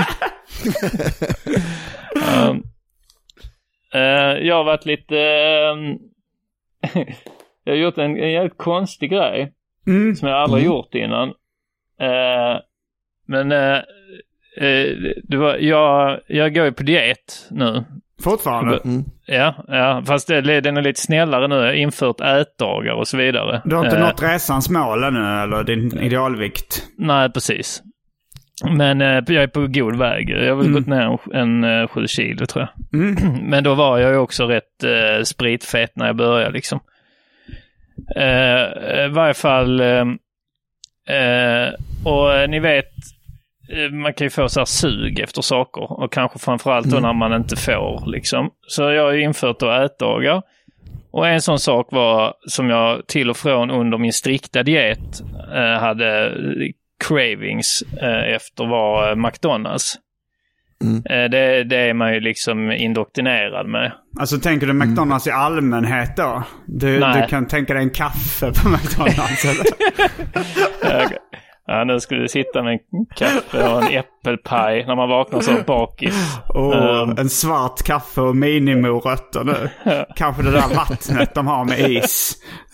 um, uh, jag har varit lite... Um, jag har gjort en, en jävligt konstig grej. Mm. Som jag aldrig mm. gjort innan. Uh, men uh, uh, det var, jag, jag går ju på diet nu. Fortfarande? Mm. Ja, ja, fast det, den är lite snällare nu. Jag har infört ätdagar och så vidare. Du har inte uh, nått resans mål ännu, eller din idealvikt? Nej, precis. Men uh, jag är på god väg. Jag har väl mm. gått ner en uh, sju kilo, tror jag. Mm. Men då var jag ju också rätt uh, spritfett när jag började, liksom. Uh, I varje fall uh, uh, och uh, ni vet uh, man kan ju få så här sug efter saker och kanske framförallt mm. då när man inte får, liksom. Så jag har infört då ätdagar, och en sån sak var som jag till och från under min strikta diet uh, hade cravings uh, efter var uh, McDonalds. Mm. Det, det är man ju liksom indoktrinerad med. Alltså tänker du McDonald's mm. i allmänhet då? Du, du kan tänka dig en kaffe på McDonald's eller? Ja, nu skulle du sitta med en kaffe och en äppelpaj när man vaknar så bakis. Och um, en svart kaffe och minimorötter nu. Kanske det där vattnet de har med is.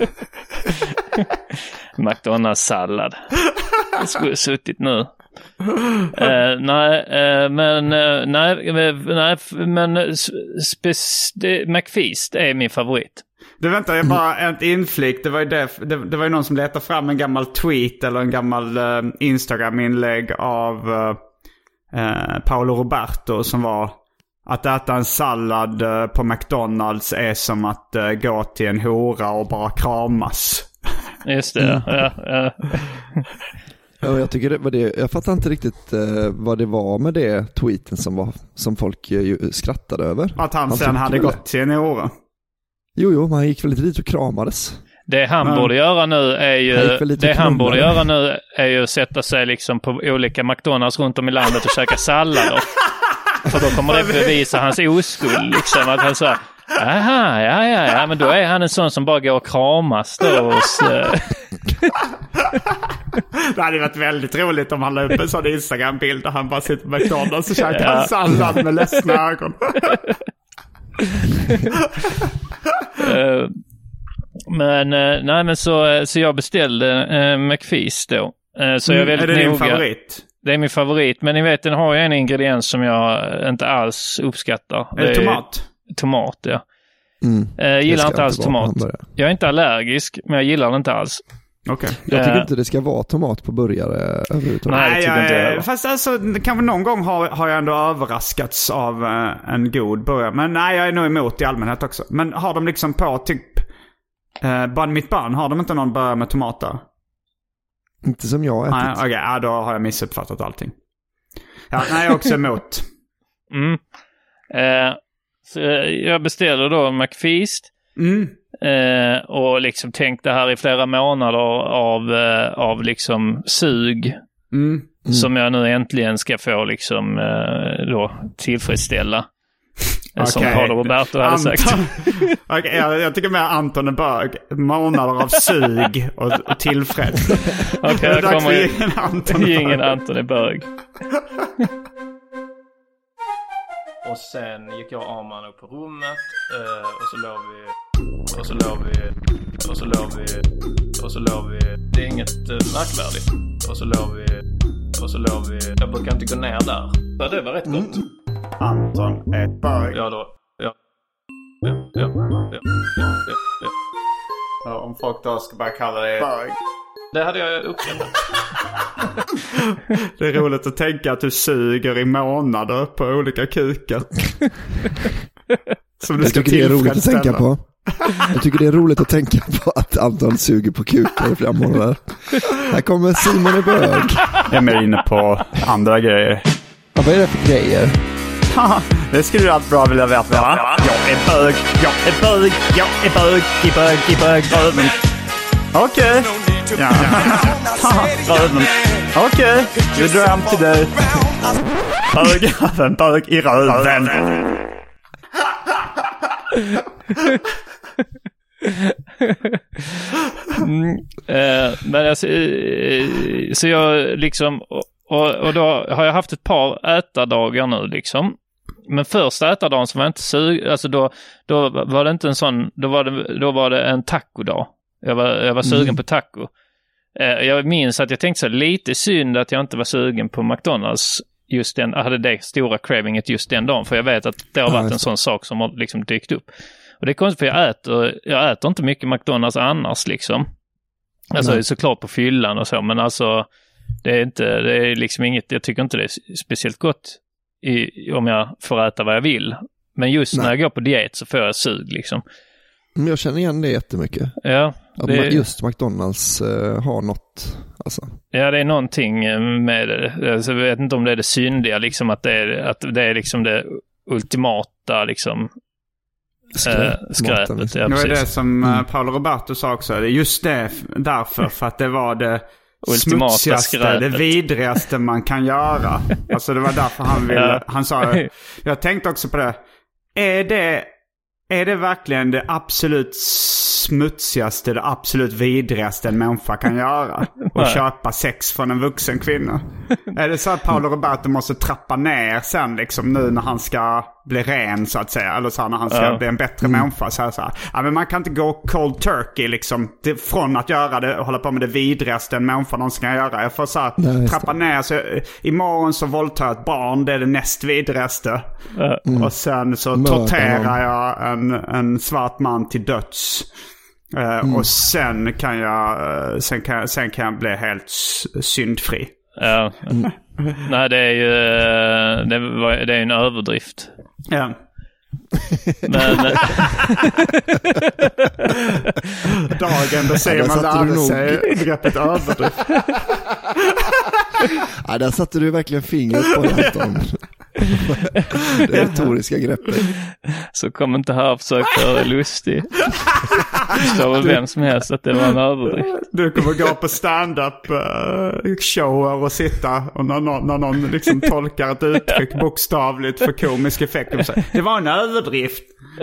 McDonald's-sallad. Det skulle suttit nu. Uh, nej, uh, men uh, nej, nej, men spe- det, McFeast är min favorit. Det väntar jag bara ett inflick. Det var ju det, det, det var ju någon som letade fram en gammal tweet eller en gammal uh, Instagram-inlägg av uh, uh, Paolo Roberto som var att äta en sallad uh, på McDonald's är som att uh, gå till en hora och bara kramas. Just det, mm. ja, ja. Ja, jag tycker det var det. Jag fattar inte riktigt uh, vad det var med det tweeten som var som folk uh, skrattade över. Att han, han sen hade gått till en hora. Jo, jo, man gick väl lite dit och kramades. Det han Men, borde göra nu är ju det han borde göra nu är ju sätta sig liksom på olika McDonald's runt om i landet och käka sallad. För då kommer det bevisa hans oskuld liksom att han så här, aha, ja, ja, ja, men då är han en sån som bara går och kramas då hos, Det hade varit väldigt roligt om han la upp en sån Instagram-bild där han bara sitter på McDonald's och käkar ja. sallad med ledsna ögon. uh, men uh, nej men så, så jag beställde uh, McFeast då. Uh, så mm, jag är väldigt är det din noga. favorit? Det är min favorit, men ni vet den har ju en ingrediens som jag inte alls uppskattar. Är det, det tomat? Är tomat, ja. Mm. Uh, jag gillar inte alls tomat. Jag är inte allergisk, men jag gillar den inte alls. Okay. Jag tycker uh, inte det ska vara tomat på burgare överhuvudtaget. Nej, det tycker jag, inte jag. Fast alltså, kanske någon gång har, har jag ändå överraskats av uh, en god burgare. Men nej, jag är nog emot i allmänhet också. Men har de liksom på typ uh, barn mitt barn, har de inte någon burgare med tomater? Inte som jag ätit. Nej, okej, okay, ja, då har jag missuppfattat allting. Ja, nej, jag är också emot. mm. uh, så jag beställer då McFeast. Mm. Eh, och liksom tänkt det här i flera månader av, eh, av liksom sug mm. Mm. som jag nu äntligen ska få liksom eh, då tillfredsställa. Okay. Som Paolo Roberto hade Anton. sagt. Okay, jag, jag tycker mer Anton är bög. Månader av sug och, och tillfreds. Okej, okay, jag kommer ju ingen Anton är ingen bög. Anton är bög. Och sen gick jag och Arman upp på rummet eh, och så låg vi och så låg vi och så låg vi och så låg vi det är inget eh, märkvärdigt och så låg vi och så låg vi jag brukar inte gå ner där. Ja, det var rätt gott. Mm. Anton är bög. Ja då. Ja. Ja, ja, ja, ja, ja, ja. Ja, om folk då ska bara kalla det bög. Det hade jag uppskattat. Det är roligt att tänka att du suger i månader på olika kukar. Som du jag ska tycker det är roligt att tänka på. Jag tycker det är roligt att tänka på att Anton suger på kukar i flera månader. Här kommer Simon i bög. Jag är mer inne på andra grejer. Ja, vad är det för grejer? Det skulle du allt bra vilja veta, va? Jag är bög, jag är bög, jag är bög, i bög, i bög, röven. Okej. Ja. Röven. Okej, du drar hem till dig. Bög, röven, bög i röven. mm, eh, men jag, eh, så jag liksom och, och då har jag haft ett par ätardagar nu liksom. Men första ätardagen så var jag inte sug, alltså då, då var det inte en sån, då var det, då var det en tacodag. Jag var, jag var sugen mm. på taco. Eh, jag minns att jag tänkte så lite synd att jag inte var sugen på McDonald's just den, hade det stora cravinget just den dagen, för jag vet att det har varit en sån sak som har liksom dykt upp. Och det är konstigt för jag äter, jag äter inte mycket McDonald's annars liksom. Alltså Nej. såklart på fyllan och så, men alltså det är inte, det är liksom inget, jag tycker inte det är speciellt gott i, om jag får äta vad jag vill. Men just Nej. när jag går på diet så får jag sug liksom. Men jag känner igen det jättemycket. Ja. Det... Att just McDonald's uh, har något, alltså. Ja, det är någonting med det. Alltså, jag vet inte om det är det syndiga, liksom att det är, att det är liksom det ultimata, liksom Skräp, äh, skräpet. liksom. Ja, det var det som mm. Paolo Roberto sa också. Det är just det därför, för att det var det ultimata smutsigaste, skräpet. det vidrigaste man kan göra. Alltså det var därför han ville, han sa, jag tänkte också på det. Är det, är det verkligen det absolut smutsigaste, det absolut vidrigaste en människa kan göra? Och köpa sex från en vuxen kvinna? Är det så att Paolo Roberto måste trappa ner sen liksom nu när han ska bli ren så att säga? Eller så här, när han ska ja. bli en bättre mm. människa så här, så här. Ja, men man kan inte gå cold turkey liksom till, från att göra det och hålla på med det vidrigaste en människa någonsin kan göra. Jag får så här, Nej, trappa ner. Så, imorgon så våldtar jag ett barn, det är det näst vidrigaste. Mm. Och sen så torterar jag en, en svart man till döds. Uh, mm. Och sen kan jag uh, sen kan, sen kan jag bli helt syndfri. Ja. Mm. Nej, det är ju det, var, det är en överdrift. Ja. Men dagen då säger ja, man lärde sig begreppet överdrift. Ja, där satte du verkligen fingret på det, Anton. Det retoriska greppet. Så kom inte här och försöka göra det lustig. Så väl vem som helst att det var en överdrift. Du kommer gå på stand-up uh, shower och sitta och när någon, när någon liksom tolkar ett uttryck bokstavligt för komisk effekt. Det var en överdrift.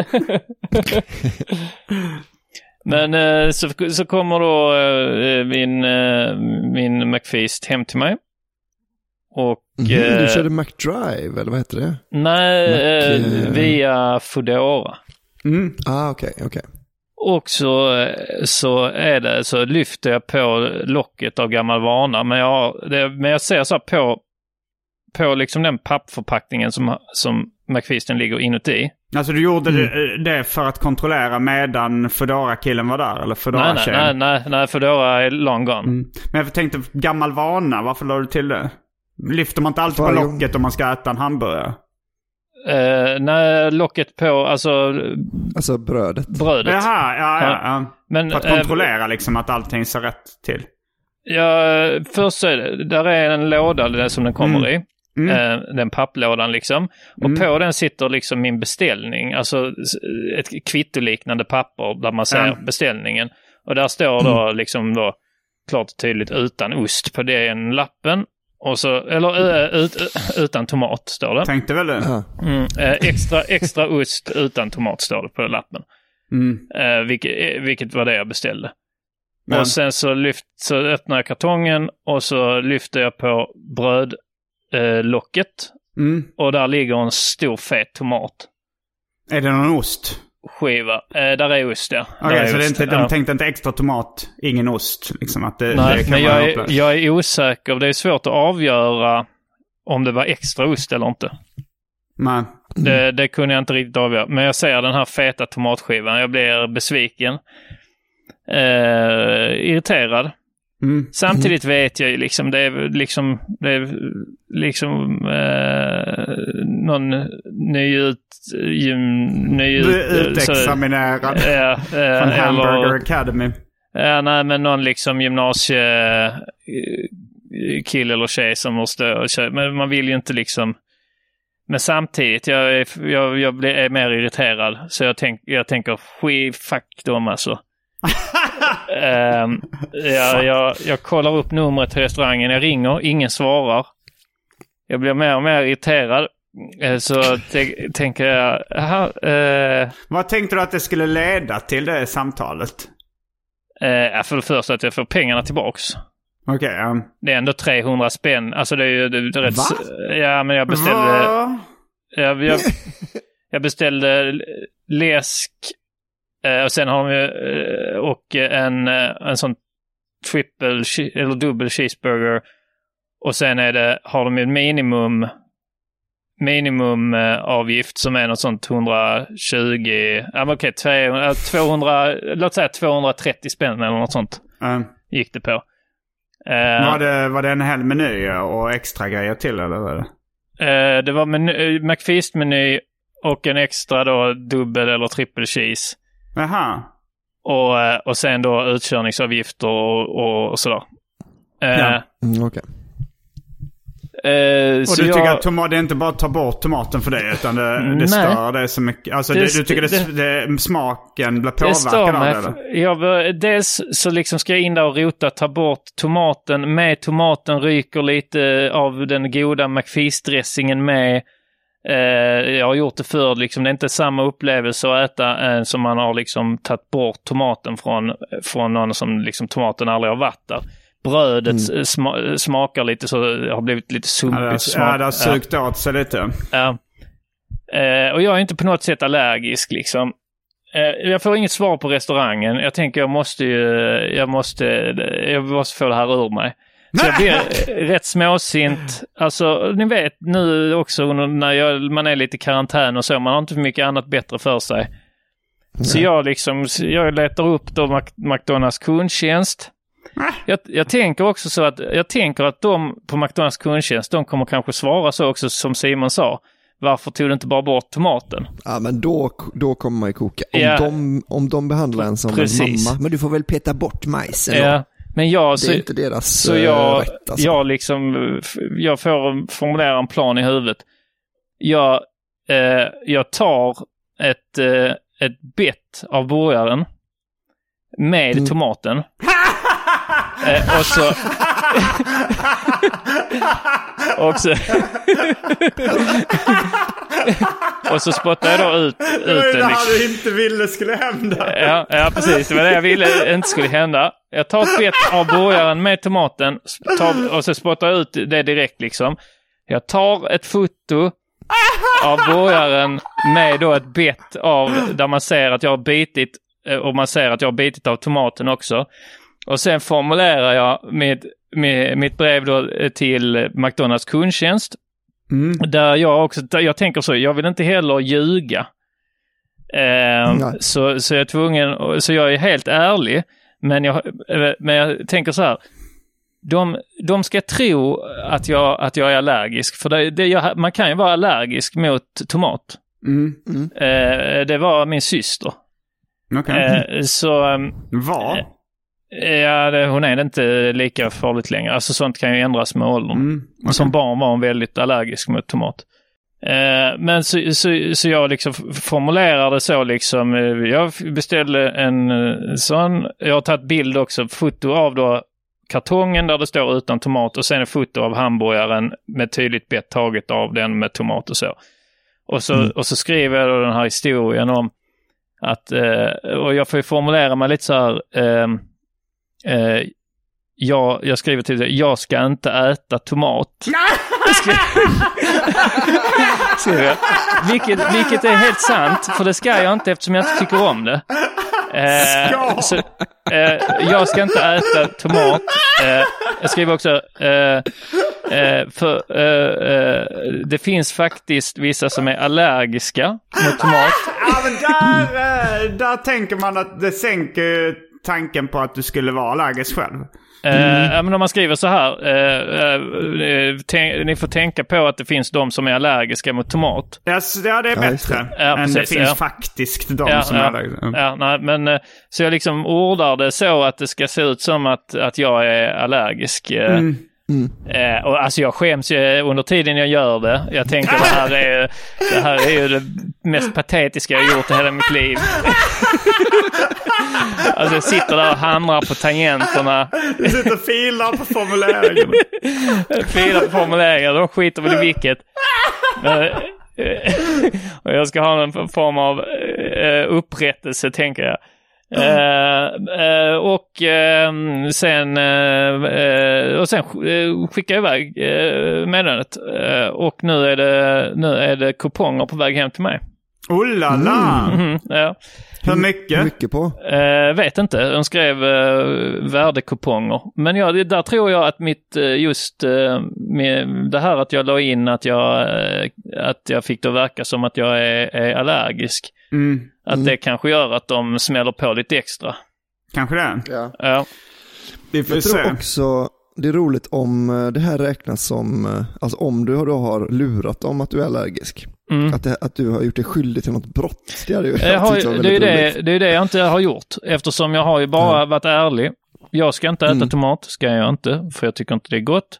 Men uh, så, så kommer då uh, min, uh, min McFeast hem till mig. Och, mm, du körde McDrive, eller vad heter det? Nej, Mac, eh, via Foodora. Mm. Ah, okej, okay, okej. Okay. Och så, så är det, så lyfter jag på locket av gammal vana. Men jag, det, men jag ser så här på, på liksom den pappförpackningen som, som McFeasten ligger inuti. Alltså du gjorde mm. det för att kontrollera medan Foodora-killen var där? Eller Foodora nej, nej, nej, nej, nej, Foodora är long gone. Mm. Men jag tänkte, gammal vana, varför lade du till det? Lyfter man inte alltid på locket om man ska äta en hamburgare? Uh, nej, locket på, alltså... Alltså brödet. Brödet. Jaha, ja, ja, ja. Men, för att kontrollera uh, liksom att allting ser rätt till. Ja, först så är det, där är en låda där som den kommer mm. i. Mm. Uh, den papplådan liksom. Och mm. på den sitter liksom min beställning. Alltså ett kvittoliknande papper där man ser mm. beställningen. Och där står då mm. liksom då klart och tydligt utan ost på den lappen. Och så, eller ut, utan tomat står det. Tänkte väl det. Mm, extra, extra ost utan tomat står det på lappen. Mm. Eh, vilket, vilket var det jag beställde. Men. Och sen så, lyft, så öppnar jag kartongen och så lyfter jag på brödlocket. Eh, mm. Och där ligger en stor fet tomat. Är det någon ost? Skiva. Eh, där är ost, ja. Okej, okay, så ost. Det inte, de tänkte inte extra tomat, ingen ost. Liksom, att det, Nej, det kan men jag är, jag är osäker. Det är svårt att avgöra om det var extra ost eller inte. Nej. Det, det kunde jag inte riktigt avgöra. Men jag ser den här feta tomatskivan. Jag blir besviken. Eh, irriterad. Mm. Samtidigt vet jag ju liksom det är liksom det är liksom eh, någon ny ut ny ut, utexaminerad så, ja, eh, från Hamburger eller, Academy. Ja, nej, men någon liksom gymnasie kille eller tjej som måste köra. Men man vill ju inte liksom. Men samtidigt jag är, jag jag blir är mer irriterad så jag tänk jag tänker skit fuck dem alltså. um, jag, jag, jag kollar upp numret till restaurangen. Jag ringer, ingen svarar. Jag blir mer och mer irriterad. Så t- tänker jag aha, uh, vad tänkte du att det skulle leda till det samtalet? Uh, för det första att jag får pengarna tillbaks. Okej, okay, um. Det är ändå trehundra spänn. Alltså det är ju det, det är rätt. Va? Ja, men jag beställde jag, jag, jag beställde läsk. Uh, och sen har de ju uh, och en, uh, en sån triple eller dubbel cheeseburger. Och sen är det, har de ju minimum minimum uh, avgift som är något sånt hundratjugo, ja men okej, tvåhundra, tvåhundra, låt säga tvåhundratrettio spänn eller något sånt mm. gick det på. Uh, var, det, var det en hel meny och extra grejer till eller vad det? Uh, det var meny, McFeast-meny och en extra då dubbel eller triple cheese. Aha. Och, och sen då utkörningsavgifter och, och, och sådär. Ja. Mm, okej. Uh, och så du tycker jag... att tomat, det är inte bara att ta bort tomaten för det, utan det, det stör det så mycket. Alltså det, det, du tycker det, det, det, smaken blir påverkad av det? Jag, dels så liksom ska jag in där och rota, ta bort tomaten. Med tomaten ryker lite av den goda McFeast-dressingen med. Uh, jag har gjort det förr, liksom. Det är inte samma upplevelse att äta uh, som man har liksom tagit bort tomaten från, från någon som liksom tomaten aldrig har varit där. Brödet mm. sma- smakar lite så, har blivit lite sumpigt. Ja, det, smak. ja, det har sugt åt sig lite. Ja. Uh, och jag är inte på något sätt allergisk liksom. Uh, jag får inget svar på restaurangen. Jag tänker jag måste ju, jag måste, jag måste få det här ur mig. Så jag blir rätt småsint. Alltså, ni vet nu också när jag, man är lite i karantän och så, man har inte för mycket annat bättre för sig. Mm. Så jag liksom, jag letar upp då McDonalds kundtjänst. Jag, jag tänker också så att, jag tänker att de på McDonalds kundtjänst, de kommer kanske svara så också som Simon sa. Varför tog du inte bara bort tomaten? Ja, men då, då kommer man ju koka. Om, ja. de, om de behandlar en som Precis. en mamma, men du får väl peta bort majsen ja. då. Men jag, det är så, inte deras så jag, rätt. Alltså. Jag, liksom, jag får formulera en plan i huvudet. Jag, eh, jag tar ett, eh, ett bett av burgaren med mm. tomaten. eh, och så... och så... och så spottar jag då ut, ut det var det liksom. här du inte ville skulle hända. Ja, ja, precis. Det var det jag ville inte skulle hända. Jag tar ett bett av burgaren med tomaten tar, och så spottar jag ut det direkt liksom. Jag tar ett foto av burgaren med då ett bett av där man ser att jag har bitit och man ser att jag har bitit av tomaten också. Och sen formulerar jag mitt, mitt, mitt brev då till McDonalds kundtjänst. Mm. Där jag också, jag tänker så, jag vill inte heller ljuga. Eh, så, så jag är tvungen, så jag är helt ärlig. Men jag, men jag tänker så här, de, de ska tro att jag, att jag är allergisk. För det, det, jag, man kan ju vara allergisk mot tomat. Mm. Mm. Eh, det var min syster. Okay. Eh, så... Vad? Eh, Ja, det, hon är inte lika farligt längre. Alltså sånt kan ju ändras med åldern. Mm, okay. Som barn var hon väldigt allergisk mot tomat. Eh, men så, så, så jag liksom formulerade så liksom. Jag beställde en sån. Jag har tagit bild också. Foto av då kartongen där det står utan tomat. Och sen en foto av hamburgaren med tydligt bett taget av den med tomat och så. Och så, mm. och så skriver jag då den här historien om att, eh, och jag får ju formulera mig lite så här. Eh, Uh, jag, jag skriver till dig, jag ska inte äta tomat. skriver jag. Vilket, vilket är helt sant, för det ska jag inte eftersom jag inte tycker om det. Uh, så, uh, jag ska inte äta tomat. Uh, jag skriver också uh, uh, för uh, uh, det finns faktiskt vissa som är allergiska mot tomat. Ja, men där, där tänker man att det sänker tanken på att du skulle vara allergisk själv. Mm. Uh, men om man skriver så här, uh, uh, tänk, ni får tänka på att det finns de som är allergiska mot tomat. Yes, ja, det är bättre ja, än precis, det finns ja. faktiskt de ja, som ja, är allergiska. Mm. Ja, nej, men uh, så jag liksom ordar det så att det ska se ut som att, att jag är allergisk. Uh, mm. Mm. Uh, och alltså jag skäms ju under tiden jag gör det. Jag tänker det här är, det här är ju det mest patetiska jag gjort i hela mitt liv. Alltså jag sitter där och hamrar på tangenterna. Du sitter och filar på formuleringen. Filar på formuleringen, de skiter väl i vilket. Men, och jag ska ha en form av upprättelse, tänker jag. Uh, uh, och uh, sen uh, och sen skickar jag iväg uh, meddelandet uh, och nu är det nu är det kuponger på väg hem till mig. Oh la la. Mm. Mm, ja. Hur mycket? Mycket på? Uh, vet inte. De skrev uh, värdekuponger. Men ja, det, där tror jag att mitt uh, just uh, med det här att jag la in att jag uh, att jag fick det verka som att jag är, är allergisk. Mm. Att mm. det kanske gör att de smäller på lite extra. Kanske det? Ja. Ja. Vi får jag se. tror också det är roligt om det här räknas som, alltså om du då har lurat om att du är allergisk. Mm. Att, det, att du har gjort dig skyldig till något brott. Det, är ju jag har, det, är ju det, det är det jag inte har gjort. Eftersom jag har ju bara ja. varit ärlig. Jag ska inte äta mm. tomat, ska jag inte. För jag tycker inte det är gott.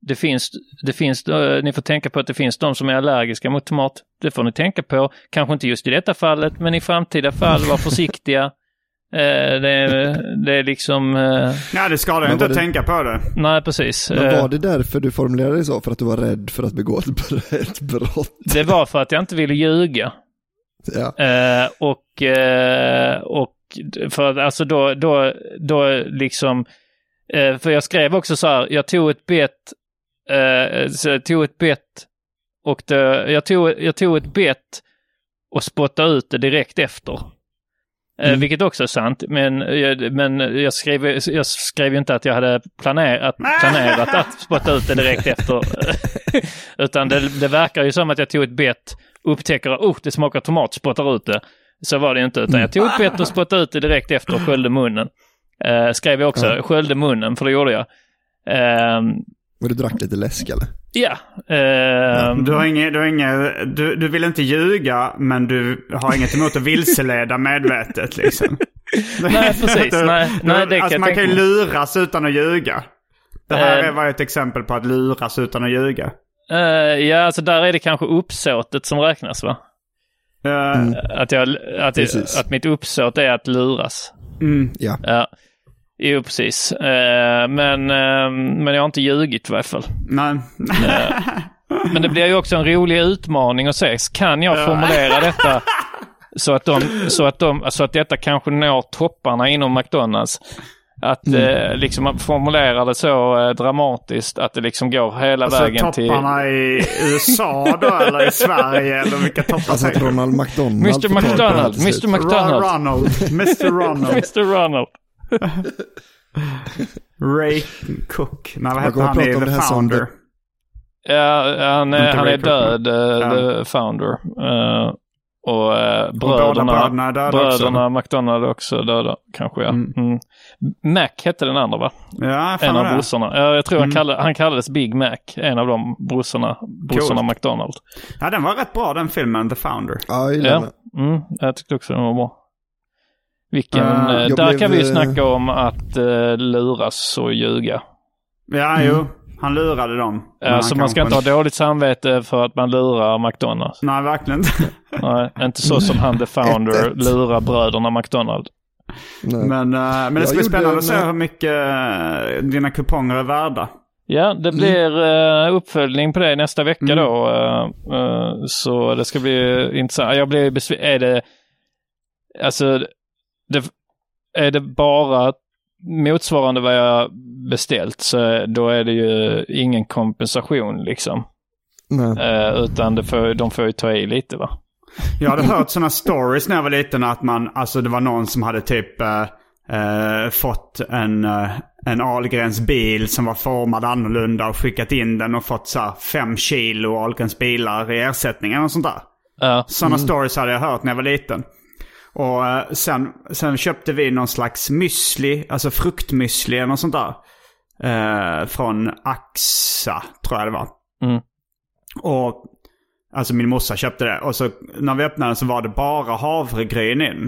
det finns, det finns, ni får tänka på att det finns de som är allergiska mot tomat. Det får ni tänka på. Kanske inte just i detta fallet, men i framtida fall var försiktiga. Eh, det, är, det är liksom... Eh... Ja, det ska du inte det... tänka på det. Nej, precis. Men var det därför du formulerade det så? För att du var rädd för att begå ett brott? Det var för att jag inte ville ljuga. Ja. Eh, och, eh, och för att alltså då, då, då liksom... Eh, för jag skrev också så här, jag tog ett bett... Eh, så jag tog ett bett och det, jag, tog, jag tog ett bett och spottade ut det direkt efter. Mm. Vilket också är sant, men, men jag, skrev, jag skrev ju inte att jag hade planerat, planerat att spotta ut det direkt efter. Utan det, det verkar ju som att jag tog ett bett, upptäcker att oh, det smakar tomat, spottar ut det. Så var det inte, utan jag tog ett bett och spottade ut det direkt efter och sköljde munnen. Uh, skrev jag också, ja. Sköljde munnen, för det gjorde jag. Uh, Men du drack lite läsk eller? Ja. Uh, du, har inget, du, har inget, du, du vill inte ljuga, men du har inget emot att vilseleda medvetet liksom. Nej, precis. du, nej, du, nej, det alltså kan man kan ju mig. luras utan att ljuga. Det här uh, var ett exempel på att luras utan att ljuga. Uh, ja, alltså där är det kanske uppsåtet som räknas, va? Uh, mm. Att, jag, att, jag, att mitt uppsåt är att luras. Mm. Ja. Ja. Jo, precis. Uh, men, uh, men jag har inte ljugit i varje fall. Nej. uh, men det blir ju också en rolig utmaning att se. Kan jag formulera detta så att, de, så, att de, så att detta kanske når topparna inom McDonalds? Att mm. eh, liksom man formulerar det så eh, dramatiskt att det liksom går hela alltså, vägen till... topparna i U S A då, eller i Sverige, eller vilka toppar? Alltså att Ronald McDonald... mister McDonald, mister McDonald. Ronald, mister Ronald. mister Ronald. Ray Cook. Nej, vad heter han i The Founder? Ja, han är, han är död, uh, The Founder. Uh, och uh, bröderna, och bröderna, bröderna också. McDonald också döda, kanske, ja. Mm. Mm. Mac hette den andra, va? Ja, en av det. brorsorna. Ja, jag tror mm. han, kallade, han kallades Big Mac, en av de brorsorna, brorsorna cool. McDonald. Ja, den var rätt bra, den filmen, The Founder. Ja, jag ja. Mm, jag tyckte också den var bra. Vilken, uh, där blev, kan vi ju snacka om att uh, luras och ljuga. Ja, mm. jo. Han lurade dem. Ja, så man ska inte ha dåligt samvete för att man lurar McDonald's. Nej, verkligen inte. Nej, inte så som han The Founder lurar bröderna McDonald. Nej. Men, uh, men det ska bli spännande att se hur mycket uh, dina kuponger är värda. Ja, det blir uh, uppföljning på det nästa vecka mm. då. Uh, uh, så det ska bli intressant. Jag blir besv- är det alltså det, är det bara motsvarande vad jag beställt, så då är det ju ingen kompensation liksom. Uh, utan det får, de får ju ta i lite, va? Jag hade hört sådana stories när jag var liten att man, alltså det var någon som hade typ uh, uh, fått en, uh, en Ahlgrens bil som var formad annorlunda och skickat in den och fått så här fem kilo Ahlgrens bilar i ersättningen och sånt där. Uh, sådana mm. stories hade jag hört när jag var liten. Och uh, sen, sen köpte vi någon slags müsli, alltså fruktmüsli eller något sånt där. Uh, från Axa, tror jag det var. Mm. Och alltså min morsa köpte det. Och så när vi öppnade så var det bara havregryn in.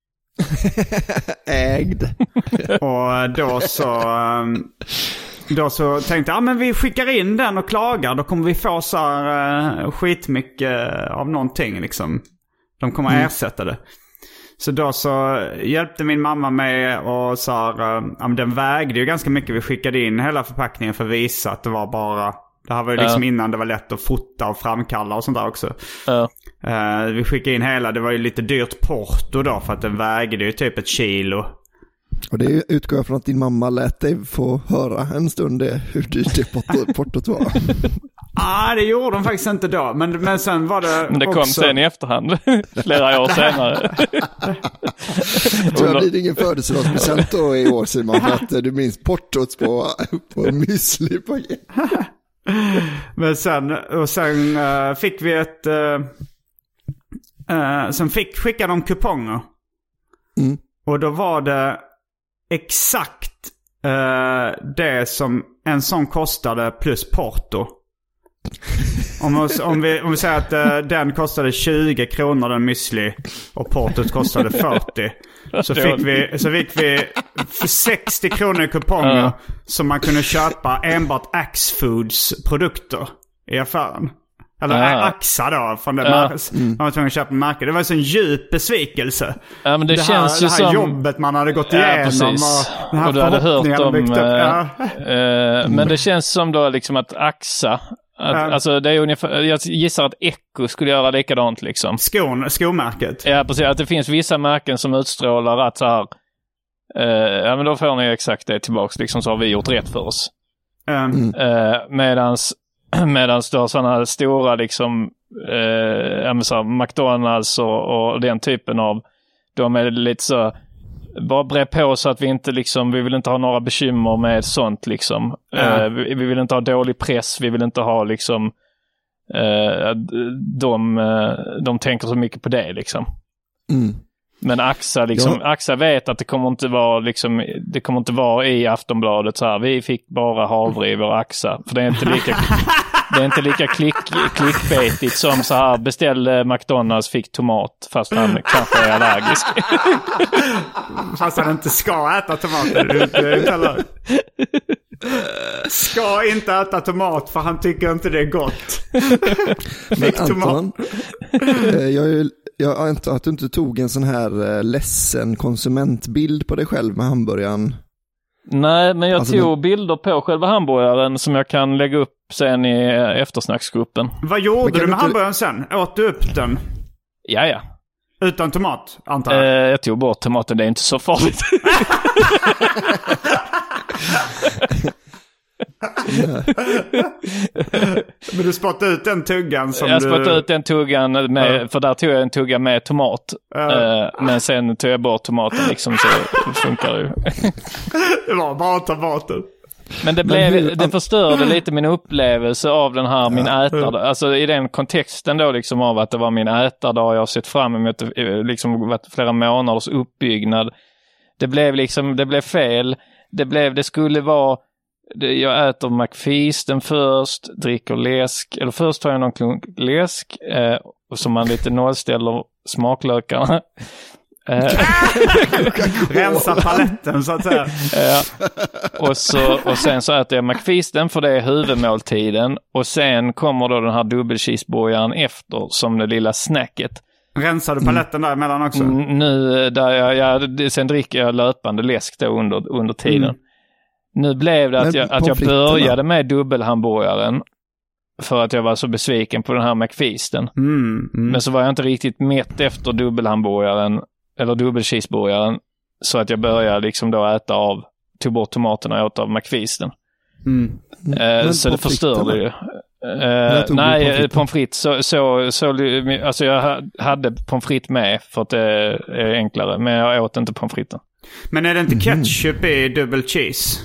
Ägd. Och då så um, då så tänkte jag, ja men vi skickar in den och klagar. Då kommer vi få så här uh, skitmycket av någonting liksom. De kommer att ersätta det. Så då så hjälpte min mamma med och sa uh, ja, men den vägde ju ganska mycket. Vi skickade in hela förpackningen för att visa att det var bara... Det här var ju liksom uh. innan det var lätt att fota och framkalla och sånt där också. Uh. Uh, vi skickade in hela, det var ju lite dyrt porto då för att den vägde ju typ ett kilo. Och det utgår jag från att din mamma lät dig få höra en stund det, hur dyrt det portot, portot var. Ah, det gjorde de faktiskt inte då. Men, men sen var det Men det kom också... sen i efterhand, flera år senare. Så det blir ingen födelsedagspresent då i år, Simon, för att du minns portot på, på müsli-paket. Men sen, och sen uh, fick vi ett... Uh, uh, sen fick skicka de kuponger. Mm. Och då var det exakt uh, det som en sån kostade plus porto. Om, om, vi, om vi säger att uh, den kostade tjugo kronor den müsli och portot kostade fyrtio. så fick vi, så fick vi för sextio kronor kuponger ja. Som man kunde köpa enbart Axe Foods produkter i affären. Eller ja. Axa då, från det ja. Märket. Man var tvungen att köpa märket. Det var en sån djup besvikelse. Ja, men det, det känns här, ju det här som... jobbet man hade gått igenom. Ja, precis. Och, den här och du hade hört om... Byggt upp. Ja. Äh, men det känns som då liksom att Axa... Att, ja. Alltså det är ungefär, jag gissar att Echo skulle göra likadant liksom. Skon, skomärket. Ja, precis. Att det finns vissa märken som utstrålar att så här... Uh, ja, men då får ni exakt det tillbaks. Liksom så har vi gjort rätt för oss. Mm. Uh, medans... Medans du har sådana stora liksom eh, så här, McDonalds och, och den typen av, de är lite så bara bre på så att vi inte liksom, vi vill inte ha några bekymmer med sånt liksom. Mm. Eh, vi, vi vill inte ha dålig press, vi vill inte ha liksom eh, de, de tänker så mycket på det liksom. Mm. Men Axa liksom, ja. Axa vet att det kommer inte vara liksom, det kommer inte vara i Aftonbladet så här, vi fick bara havre i vår Axa, för det är inte lika det är inte lika klick, klickbaitigt som så här, beställde McDonalds, fick tomat fast han kanske är allergisk. Fast han inte ska äta tomater. Det är inte ska inte äta tomat för han tycker inte det är gott. Fick Anton, jag är Jag antar att du inte tog en sån här ledsen konsumentbild på dig själv med hamburgaren. Nej, men jag alltså, tog bilder på själva hamburgaren som jag kan lägga upp sen i eftersnacksgruppen. Vad gjorde du med inte... hamburgaren sen? Åt du upp den? Ja, ja. Utan tomat, antar jag? Eh, jag tog bort tomaten, det är inte så farligt. Men du spottade ut den tuggan som jag du... Jag spottade ut den tuggan med, ja. För där tog jag en tugga med tomat. Ja. uh, Men sen tog jag bort tomaten liksom, så funkar det ju. Det var bara tomaten. Men det, blev, Men hur... det förstörde lite min upplevelse av den här, min ja. ätardag. Alltså i den kontexten då liksom av att det var min ätardag. Jag har sett fram emot liksom flera månaders uppbyggnad. Det blev liksom, det blev fel. Det blev, det skulle vara... Jag äter McFeasten först, dricker läsk, eller först tar jag någon klunk läsk eh, och som man lite nollställer smaklökarna. Eh. Rensa paletten så att säga. Ja. Och, så, och sen så äter jag McFeasten för det är huvudmåltiden och sen kommer då den här dubbelcheeseburgaren efter som det lilla snacket. Rensar du paletten mm. där emellan också? Mm, nu, där jag, jag, sen dricker jag löpande läsk då under, under tiden. Mm. Nu blev det att jag, att jag började med dubbelhamburgaren för att jag var så besviken på den här McFeasten. Mm, mm. Men så var jag inte riktigt mätt efter dubbelhamburgaren eller dubbelcheeseburgaren så att jag började liksom då äta av, tog bort tomaterna och åt av McFeasten. Mm. Eh, så det förstörde ju. Eh, nej, pommes frites så, så, så, alltså jag hade pommes frites med för att det är enklare, men jag åt inte pommes fritesen. Men är det inte ketchup mm. i dubbel cheese?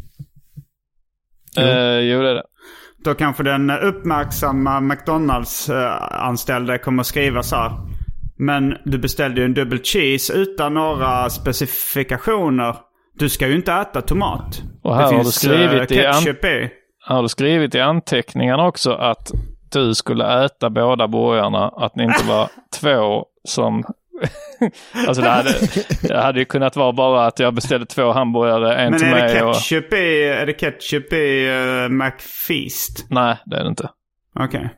Jo. Uh, jo, det är det. Då kanske den uppmärksamma McDonalds-anställda kommer att skriva så här. Men du beställde ju en dubbel cheese utan några specifikationer. Du ska ju inte äta tomat. Och här det har finns du skrivit uh, ketchup i, an- i. Har du skrivit i anteckningarna också att du skulle äta båda burgarna. Att ni inte var två som... Alltså det hade, det hade ju kunnat vara bara att jag beställde två hamburgare, en Men till är mig. Det ketchup och... i, är det ketchup i uh, McFeast? Nej, det är det inte. Okej. Okay.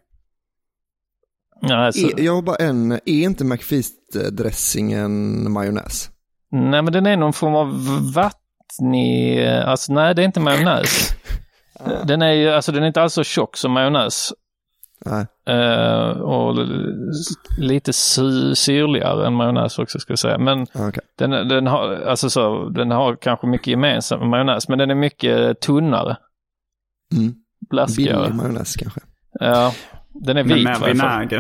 Nej, så... Jag har bara en, är inte McFeast-dressingen majonnäs? Nej, men den är någon form av vattnig, alltså nej, det är inte majonnäs. Den är ju, alltså den är inte alls så tjock som majonnäs. Nej. Uh, och lite sy- syrligare än majonnäs också, ska jag säga. Men okay. den, den, har, alltså så, den har kanske mycket gemensamt med majonnäs, men den är mycket tunnare. Mm. Blaskigare. Billig majonnäs kanske. Ja, den är vit. Men med vinäger.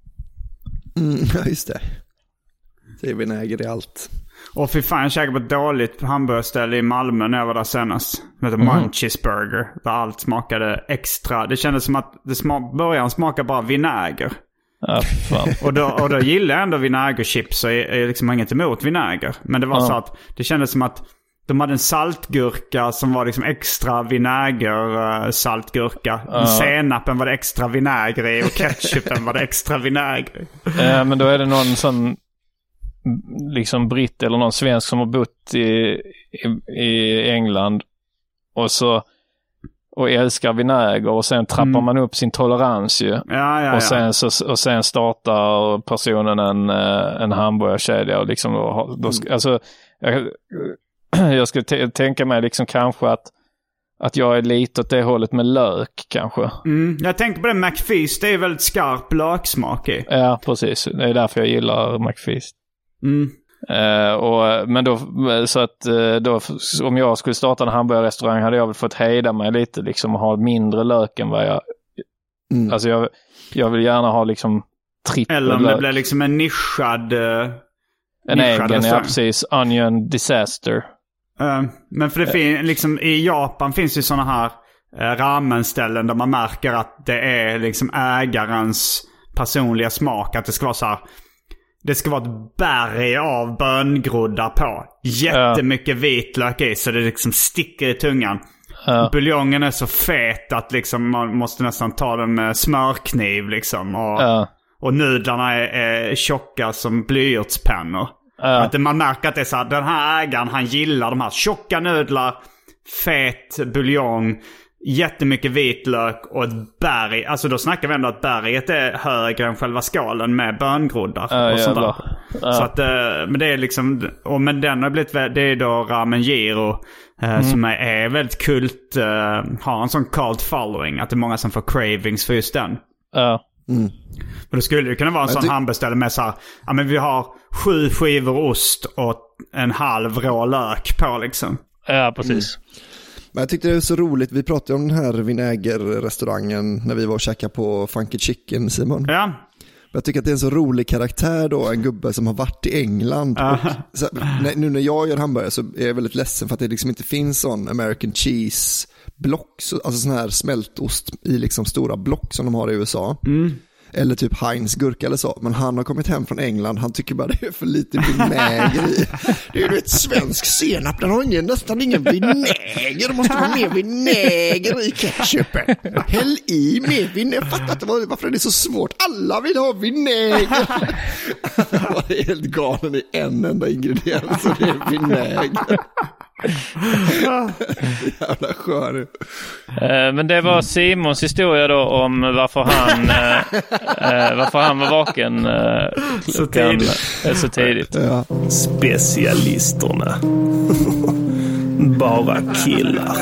Mm, ja, just det. Det är vinäger i allt. Och för fan, jag käkade på ett dåligt hamburgerställe i Malmö när jag var där senast. Det heter Mm. Munchies Burger. Där allt smakade extra. Det kändes som att det smak, början smakade bara vinäger. Ja, fan. och, då, och då gillar jag ändå vinägerchips och är, är liksom inget emot vinäger. Men det var ja. så att det kändes som att de hade en saltgurka som var liksom extra vinäger uh, saltgurka. Ja. Senapen var det extra vinäger i och ketchupen var det extra vinäger. Ja, men då är det någon sån liksom britt eller någon svensk som har bott i, i, i England och så och älskar vinäger och sen trappar mm. man upp sin tolerans ju. Ja, ja, ja. Och, sen, så, och sen startar personen en, en hamburgerkedja och liksom då, då, mm. alltså jag, jag skulle t- tänka mig liksom kanske att att jag är lite åt det hållet med lök kanske. Mm, jag tänker på det, McFeast, det är väldigt skarp löksmak i. Ja, precis. Det är därför jag gillar McFeast. Mm. Uh, och, men då, så att då, om jag skulle starta en hamburgerrestaurang hade jag väl fått hejda mig lite liksom och ha mindre lök än vad jag... Mm. Alltså jag, jag vill gärna ha liksom trippel eller om lök. det blir liksom en nischad... Uh, en nischad egen, ja precis. Onion disaster. Uh, men för det finns liksom i Japan finns ju såna här uh, ramenställen där man märker att det är liksom ägarens personliga smak, att det ska vara så här, det ska vara ett berg av böngroddar på, jättemycket uh. vitlök i så det liksom sticker i tungan. Uh. Buljongen är så fet att liksom man måste nästan ta den med smörkniv liksom och, uh. och nudlarna är, är tjocka som blyertspennor. Uh. Att man märker att det är så här, den här ägaren, han gillar de här tjocka nudlar, fet buljong, jättemycket vitlök och ett berg. Alltså då snackar vi ändå att berget är högre än själva skalen med böngroddar uh, och sånt där. Uh. Så att, men det är liksom, och men den har blivit, det är då ramen gyro mm. som är, är väldigt kult, har en sån cult following, att det är många som får cravings för just den. Ja. Uh. Mm. Men det skulle ju kunna vara en sån ty- handbeställare med så här, ja men vi har sju skivor ost och en halv rå lök på liksom. Ja, precis. Mm. Men jag tyckte det är så roligt, vi pratade om den här vinägerrestaurangen när vi var och käkade på Funky Chicken, Simon. Ja. Men jag tycker att det är en så rolig karaktär då, en gubbe som har varit i England. Uh. Och så, nu när jag gör hamburgare så är jag väldigt ledsen för att det liksom inte finns sån American cheese block, alltså sån här smältost i liksom stora block som de har i U S A. Mm. Eller typ Heinz gurka eller så. Men han har kommit hem från England. Han tycker bara det är för lite vinäger i. Det är ju ett svensk senap. Den har ingen, nästan ingen vinäger. Det måste vara mer vinäger i ketchupen. Häll i mer vinäger. Jag fattar inte varför det är så svårt. Alla vill ha vinäger. Det är helt galen i en enda ingrediens. Så det är vinäger. Jävla skör. Men det var Simons historia då om varför han uh, varför han var vaken uh, så tidigt. Så tidigt. Ja. Specialisterna. Bara killar.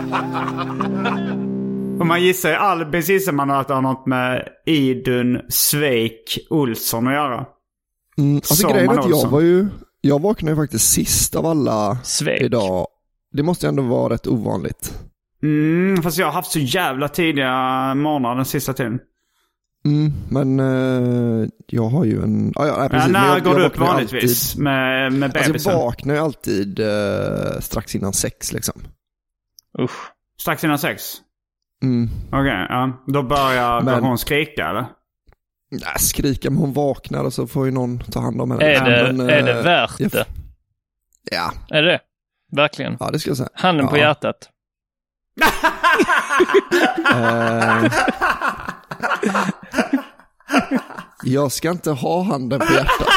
Och man gissar, Albins gissar man att det har något med Idun Sveik Olsson att göra. Mm, alltså grejen är att jag var ju Jag vaknade ju faktiskt sist av alla Svek. Idag. Det måste ju ändå vara rätt ovanligt. Mm, fast jag har haft så jävla tidiga morgnar den sista tiden. Mm, men uh, jag har ju en... Ah, ja, nej, precis. Ja, när jag, går jag du upp vanligtvis alltid, med, med bebisen? Alltså jag vaknar ju alltid uh, strax innan sex liksom. Usch. Strax innan sex? Mm. Okej, okay, ja. Då börjar men... hon skrika, eller? Nej, skrika, men hon vaknar och så får ju någon ta hand om henne. Är det, men, är det uh, värt jag... det? Ja. Är det? Verkligen? Ja, det ska jag säga. Handen ja. på hjärtat. uh... Jag ska inte ha handen på hjärtat.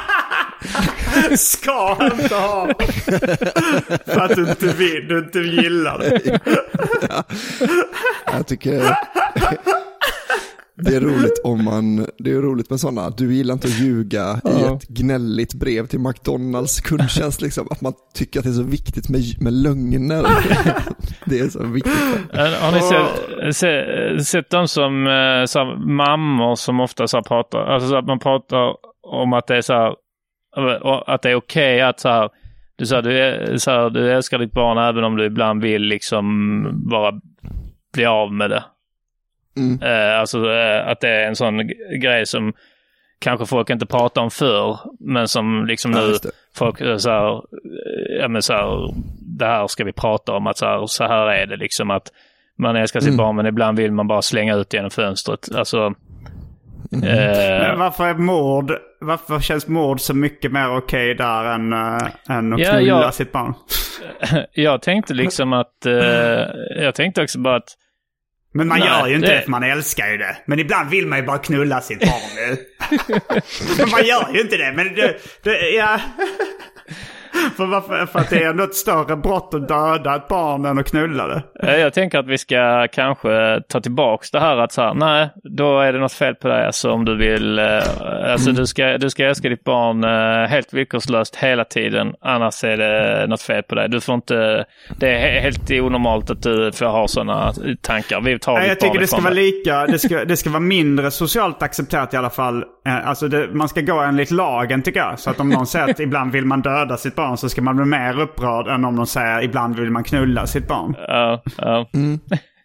Ska inte ha. För att du inte vill, du inte gillar det. Ja. Jag tycker det är roligt om man, det är roligt med sådana, du gillar inte att ljuga ja. i ett gnälligt brev till McDonalds kundtjänst liksom, att man tycker att det är så viktigt med, med lögner. Det är så viktigt. Har ni sett, sett, sett de som så här, mammor som ofta så här, pratar, alltså så att man pratar om att det är så här, att det är okej okay att så här, du, så här, du, är, så här, du älskar ditt barn även om du ibland vill liksom bara bli av med det. Mm. Eh, alltså eh, att det är en sån grej som kanske folk inte pratar om förr, men som liksom nu ja, folk så här, ja men så här, det här ska vi prata om, att så här, så här är det liksom, att man älskar sitt mm. barn men ibland vill man bara slänga ut genom fönstret. Alltså mm. eh, varför är mord, varför känns mord så mycket mer okej okay där än, äh, än att ja, knulla jag, sitt barn? Jag tänkte liksom att äh, jag tänkte också bara att Men man Nej, gör ju inte det... det, för man älskar ju det. Men ibland vill man ju bara knulla sitt barn. Men man gör ju inte det. Men det, det ja... för, varför, för att det är ändå ett större brott att döda ett barn än att knulla det. Jag tänker att vi ska kanske ta tillbaks det här att så här, nej, då är det något fel på dig. Alltså om du vill, alltså du ska, du ska älska ditt barn helt villkorslöst hela tiden. Annars är det något fel på dig. Du får inte, det är helt onormalt att du får ha sådana tankar. Vi tar nej, jag tycker det ska vara lika, det ska, det ska vara mindre socialt accepterat i alla fall. Alltså det, man ska gå enligt lagen, tycker jag. Så att om någon säger att ibland vill man döda sitt barn, så ska man bli mer upprörd än om de säger ibland vill man knulla sitt barn. Ja, ja. Mm.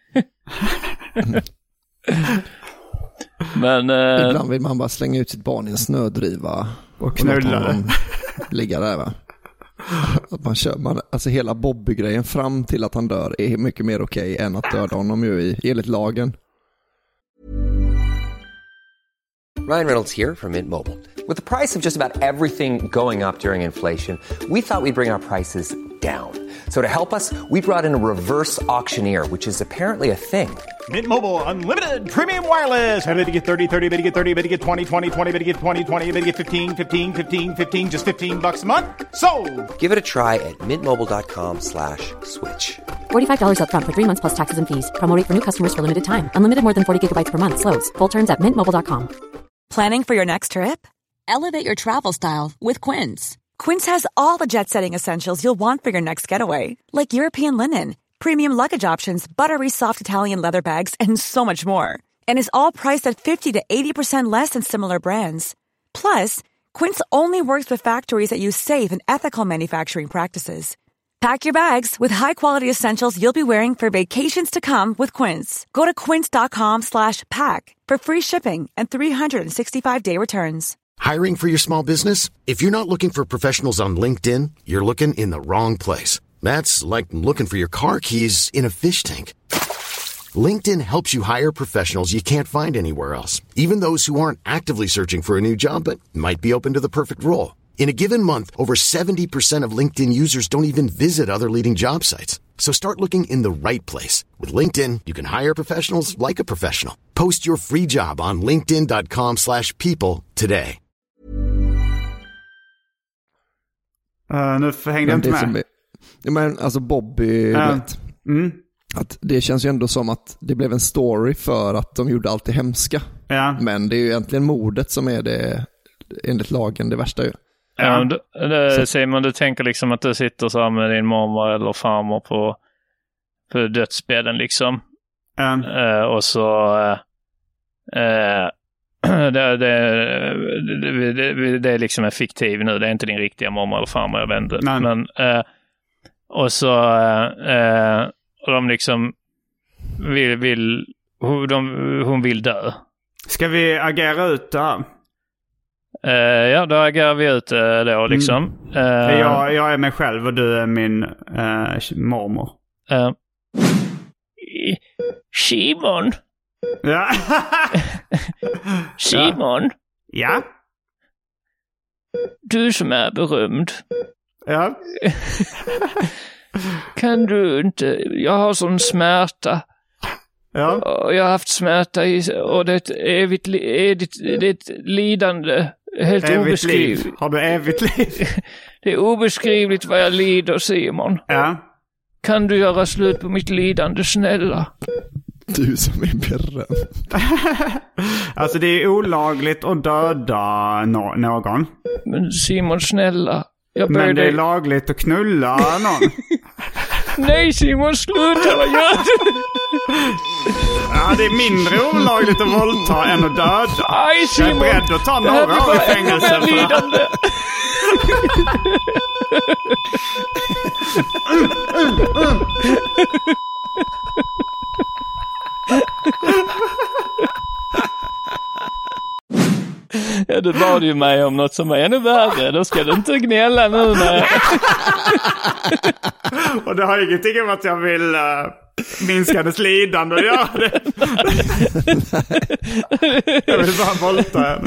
Men eh... ibland vill man bara slänga ut sitt barn i en snödriva och knulla det. Ligga där, va? Att man kör, man, alltså hela Bobby-grejen fram till att han dör är mycket mer okej än att döda honom ju i enligt lagen. Ryan Reynolds here from Mint Mobile. With the price of just about everything going up during inflation, we thought we'd bring our prices down. So to help us, we brought in a reverse auctioneer, which is apparently a thing. Mint Mobile Unlimited Premium Wireless. How to get thirty, thirty, how to get thirty, how to get twenty, twenty, twenty, how to get twenty, twenty, how to get fifteen, fifteen, fifteen, fifteen, just fifteen bucks a month? Sold! Give it a try at mintmobile.com slash switch. forty-five dollars up front for three months plus taxes and fees. Promo rate for new customers for limited time. Unlimited more than forty gigabytes per month. Slows full terms at mint mobile dot com. Planning for your next trip? Elevate your travel style with Quince. Quince has all the jet-setting essentials you'll want for your next getaway, like European linen, premium luggage options, buttery soft Italian leather bags, and so much more. And is all priced at fifty to eighty percent less than similar brands. Plus, Quince only works with factories that use safe and ethical manufacturing practices. Pack your bags with high-quality essentials you'll be wearing for vacations to come with Quince. Go to quince.com slash pack for free shipping and three sixty-five day returns. Hiring for your small business? If you're not looking for professionals on LinkedIn, you're looking in the wrong place. That's like looking for your car keys in a fish tank. LinkedIn helps you hire professionals you can't find anywhere else, even those who aren't actively searching for a new job but might be open to the perfect role. In a given month, over seventy percent of LinkedIn users don't even visit other leading job sites. So start looking in the right place. With LinkedIn, you can hire professionals like a professional. Post your free job on linkedin.com slash people today. Uh, nu hängde jag inte med. Är, men alltså Bobby, uh, vet, mm. att det känns ju ändå som att det blev en story för att de gjorde allt det hemska. Ja. Men det är ju egentligen mordet som är det, enligt lagen, det värsta ju. Ja, det, det, Simon, du tänker liksom att du sitter så här med din mamma eller farmor på, på dödsbädden liksom. Mm. Uh, och så uh, uh, det, det, det, det, det är liksom en fiktiv nu. Det är inte din riktiga mamma eller farmor, jag vet inte. Men, uh, och så uh, och de liksom vill, vill hon, de, hon vill dö. Ska vi agera ut det här? Uh, ja, då agerar vi ut uh, då liksom. Mm. Uh, jag, jag är mig själv och du är min uh, mormor. Uh, Simon. Ja. Simon. Ja. Du som är berömd. Ja. Kan du inte... Jag har sån smärta. Ja. Och jag har haft smärta i, och det är ett evigt, evigt, det är ett lidande. Helt evigt obeskrivligt. Liv. Har du evigt liv? Det är obeskrivligt vad jag lider, Simon. Ja. Kan du göra slut på mitt lidande, snälla? Du som är berömd. Alltså det är olagligt att döda no- någon. Men Simon, snälla. Jag Men det dig... är lagligt att knulla någon. Nej, Simon, sluta, vad gör du? Ja, det är mindre olagligt att våldta än att döda. Aj, Simon. Jag är beredd att ta några år i fängelse för lidande. Ja, du bad ju mig om något som är ännu värre. Då ska du inte gnälla nu när... Och det har ingenting om att jag vill uh, minska dess lidande och göra det. Jag vill bara volta henne.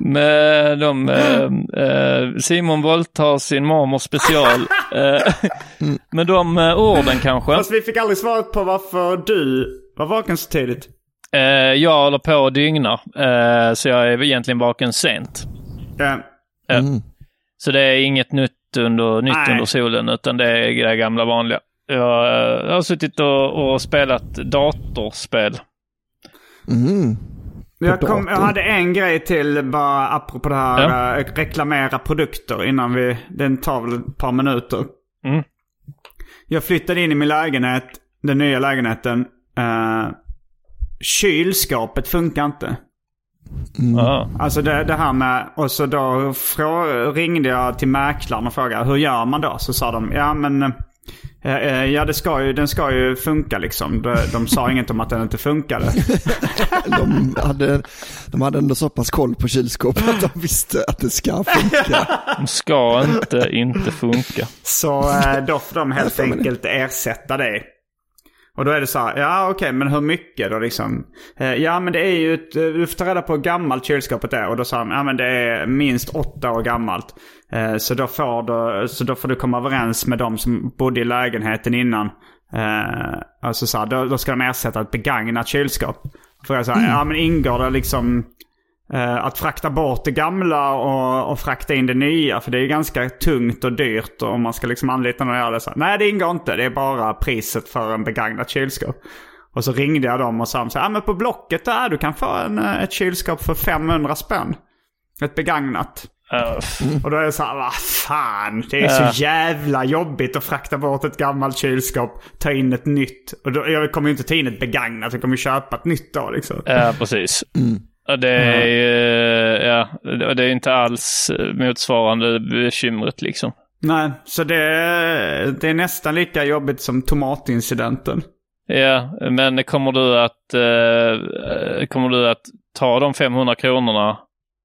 med de, eh, eh, Simon våldtar sin mormor special. eh, med de eh, orden kanske. Fast vi fick aldrig svaret på varför du var vaken så tidigt. Eh, jag håller på och dygnar. Eh, så jag är egentligen vaken sent. Yeah. Mm. Så det är inget nytt under, nytt under solen, utan det är det gamla vanliga. Jag, jag har suttit och, och spelat datorspel. Mm. Jag, kom, jag hade en grej till bara apropå det här ja. äh, reklamera produkter innan vi, den tar väl ett par minuter. Mm. Jag flyttade in i min lägenhet, den nya lägenheten. Äh, kylskåpet funkar inte. Mm. Ah. Alltså det, det här med, och så då frå, ringde jag till mäklaren och frågade hur gör man då? Så sa de, ja men ja det ska ju, den ska ju funka liksom. De, de sa inget om att den inte funkade. de, hade, de hade ändå så pass koll på kylskåpet att de visste att det ska funka. De ska inte inte funka. Så då får de helt enkelt ersätta det. Och då är det så här, ja okej, okay, men hur mycket då liksom? Eh, ja men det är ju ett, du får ta reda på hur gammalt kylskåpet är. Och då sa de, ja men det är minst åtta år gammalt. Eh, så, då får du, så då får du komma överens med de som bodde i lägenheten innan. Eh, alltså så här, då, då ska de ersätta ett begagnat kylskåp. För jag sa, mm. ja men ingår det liksom eh, att frakta bort det gamla och, och frakta in det nya? För det är ju ganska tungt och dyrt om man ska liksom anlita någon och göra det så. Nej, det ingår inte. Det är bara priset för en begagnat kylskåp. Och så ringde jag dem och sa, ja men på Blocket där du kan få en, ett kylskåp för femhundra spänn. Ett begagnat. Uh. Och då är det så här, vad fan, det är uh. så jävla jobbigt att frakta bort ett gammalt kylskåp, ta in ett nytt. Och då, jag kommer ju inte ta in ett begagnat, jag kommer ju köpa ett nytt då liksom. Ja, uh, precis. Mm. Och det är ju, ja, det är inte alls motsvarande bekymret liksom. Nej, så det, det är nästan lika jobbigt som tomatincidenten. Ja, men kommer du att eh, kommer du att ta de femhundra kronorna,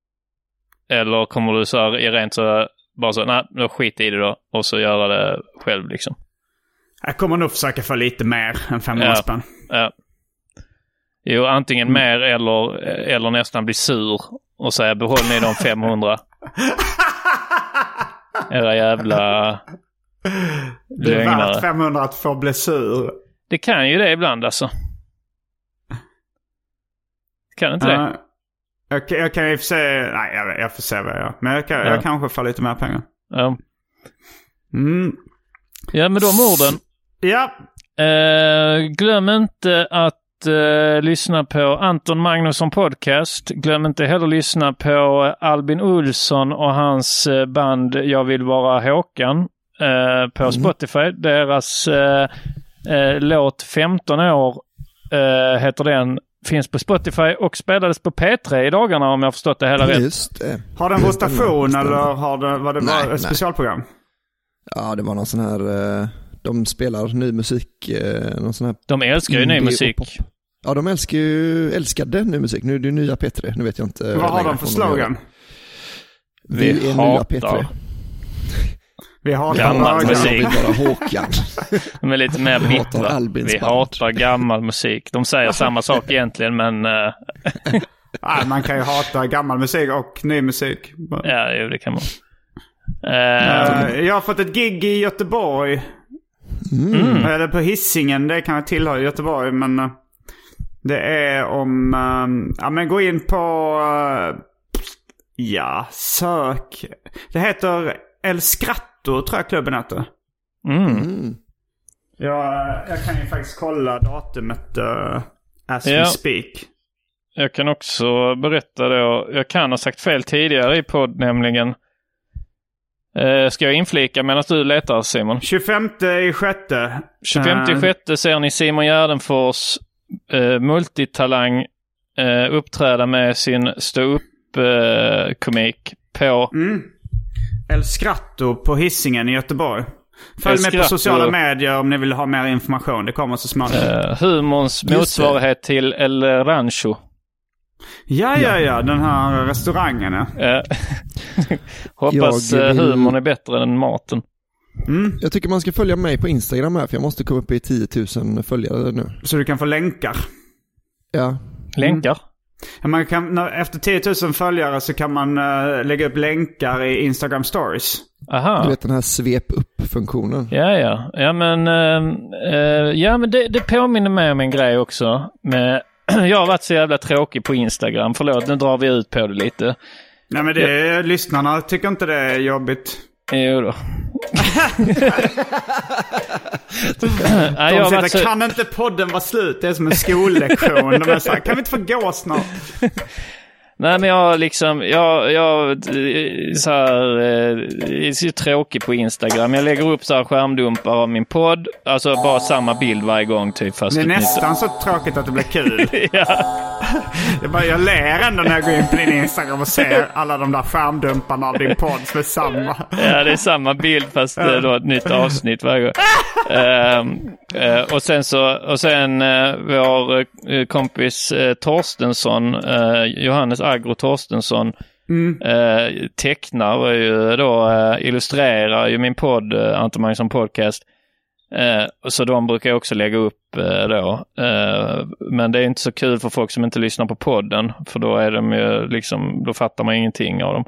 eller kommer du så här i rent så bara så, nej, då skit i det då och så göra det själv liksom? Jag kommer nog försöka få lite mer än femhundra ja, spänn. Ja. Jo, antingen mm. mer eller, eller nästan bli sur och säga behåll ni de femhundra. Era jävla det är lögnare. Värt femhundra att få bli sur. Det kan ju det ibland alltså. Kan inte uh, det? Jag, jag kan ju få se, nej jag, jag får se vad jag gör. Men jag, kan, ja. jag kanske får lite mer pengar. Ja. Mm. Ja, med de orden. Ja. Uh, glöm inte att Uh, lyssna på Anton Magnusson podcast. Glöm inte heller lyssna på Albin Olsson och hans uh, band Jag vill vara Håkan uh, på mm. Spotify. Deras uh, uh, låt femton år uh, heter den. Finns på Spotify och spelades på P tre i dagarna om jag har förstått det hela Just rätt. Det. Har den rotation eller har det, var det nej, bara ett specialprogram? Ja, det var någon sån här... Uh... De spelar ny musik. Eh, någon sån här de älskar ju ny musik. Ja, de älskar ju, älskade ny musik. Nu är det ju nya P tre. Nu vet jag inte. Vad har de för slogan? Vi, Vi är hatar. Nya P tre. Vi hatar gammal musik. Bara Håkan. De är lite mer bittra. Vi hatar gammal musik. De säger samma sak egentligen, men... ja, man kan ju hata gammal musik och ny musik. Ja, jo, det kan man. Uh, jag har fått ett gig i Göteborg. Mm. Eller på Hisingen, det kan jag tillhöra Göteborg, men uh, det är om uh, ja men gå in på uh, ja, sök. Det heter El Scratto, tror jag klubben heter. Mm. Ja, jag kan ju faktiskt kolla datumet uh, as ja. we speak. Jag kan också berätta då, jag kan ha sagt fel tidigare i podd nämligen. Uh, ska jag inflika medan du letar, Simon? tjugofemte i sjätte. tjugofemte i sjätte ser ni Simon Gärdenfors, uh, multitalang, uh, uppträda med sin stå-upp-komik uh, på... Mm. El Scratto på Hisingen i Göteborg. Följ med på sociala medier om ni vill ha mer information. Det kommer så småningom. Uh, humorns motsvarighet till El Rancho. Ja, ja, ja. Den här restaurangen. Ja. Hoppas vill... humorn är bättre än maten. Mm. Jag tycker man ska följa mig på Instagram här, för jag måste komma upp i tio tusen följare nu. Så du kan få länkar. Ja. Länkar? Man kan, efter tio tusen följare så kan man uh, lägga upp länkar i Instagram stories. Aha. Du vet den här svep upp-funktionen. Ja, ja. Ja, men, uh, uh, ja, men det, det påminner mig om en grej också. Med, jag har varit så jävla tråkig på Instagram. Förlåt, nu drar vi ut på det lite. Nej, men det är, lyssnarna tycker inte det är jobbigt. Jo då. De sitter, så... kan inte podden vara slut? Det är som en skollektion. De är så här, kan vi inte få gå snart? Nej, men jag liksom, jag, jag så här, är så tråkig på Instagram. Jag lägger upp så här skärmdumpar av min podd. Alltså bara samma bild varje gång typ. Fast det är nästan så tråkigt att det blir kul. Ja. Jag, bara, jag ler ändå när jag går in på din Instagram och ser alla de där skärmdumparna av din podd som är samma. Ja, det är samma bild fast det är då ett nytt avsnitt varje gång. uh, uh, och sen så, och sen uh, vår uh, kompis uh, Torstensson, uh, Johannes Agro Torstensson, mm. uh, tecknar och ju då uh, illustrerar ju min podd uh, Anton Magnusson Podcast. Uh, så de brukar jag också lägga upp uh, då. Uh, men det är inte så kul för folk som inte lyssnar på podden, för då är de ju liksom, då fattar man ingenting av dem.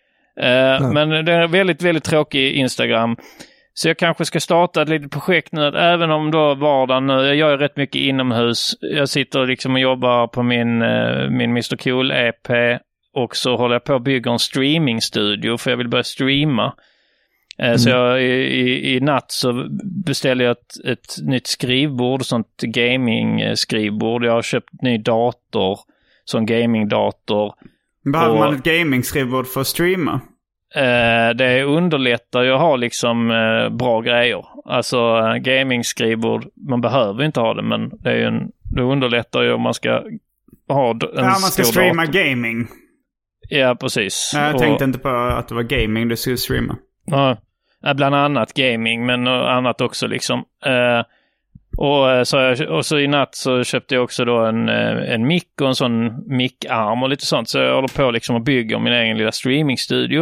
Uh, men det är väldigt, väldigt tråkig Instagram. Så jag kanske ska starta ett litet projekt nu, att även om då vardagen nu, jag gör rätt mycket inomhus. Jag sitter liksom och jobbar på min, uh, min mister Cool-E P och så håller jag på att bygga en streamingstudio för jag vill börja streama. Mm. Så jag, i, i natt så beställde jag ett, ett nytt skrivbord, sånt gaming-skrivbord. Jag har köpt ny dator, sån gaming-dator. Behöver och, man ett gaming-skrivbord för att streama? Eh, det underlättar ju att ha liksom eh, bra grejer. Alltså eh, gaming-skrivbord, man behöver inte ha det, men det, är ju en, det underlättar ju om man ska ha en ja, man ska streama dator. Gaming. Ja, precis. Jag och, tänkte inte på att det var gaming du skulle streama. Ja. Bland annat gaming, men annat också liksom. Eh, och, så jag, och så i natt så köpte jag också då en, en mick och en sån mickarm och lite sånt. Så jag håller på liksom och bygger min egen lilla streamingstudio.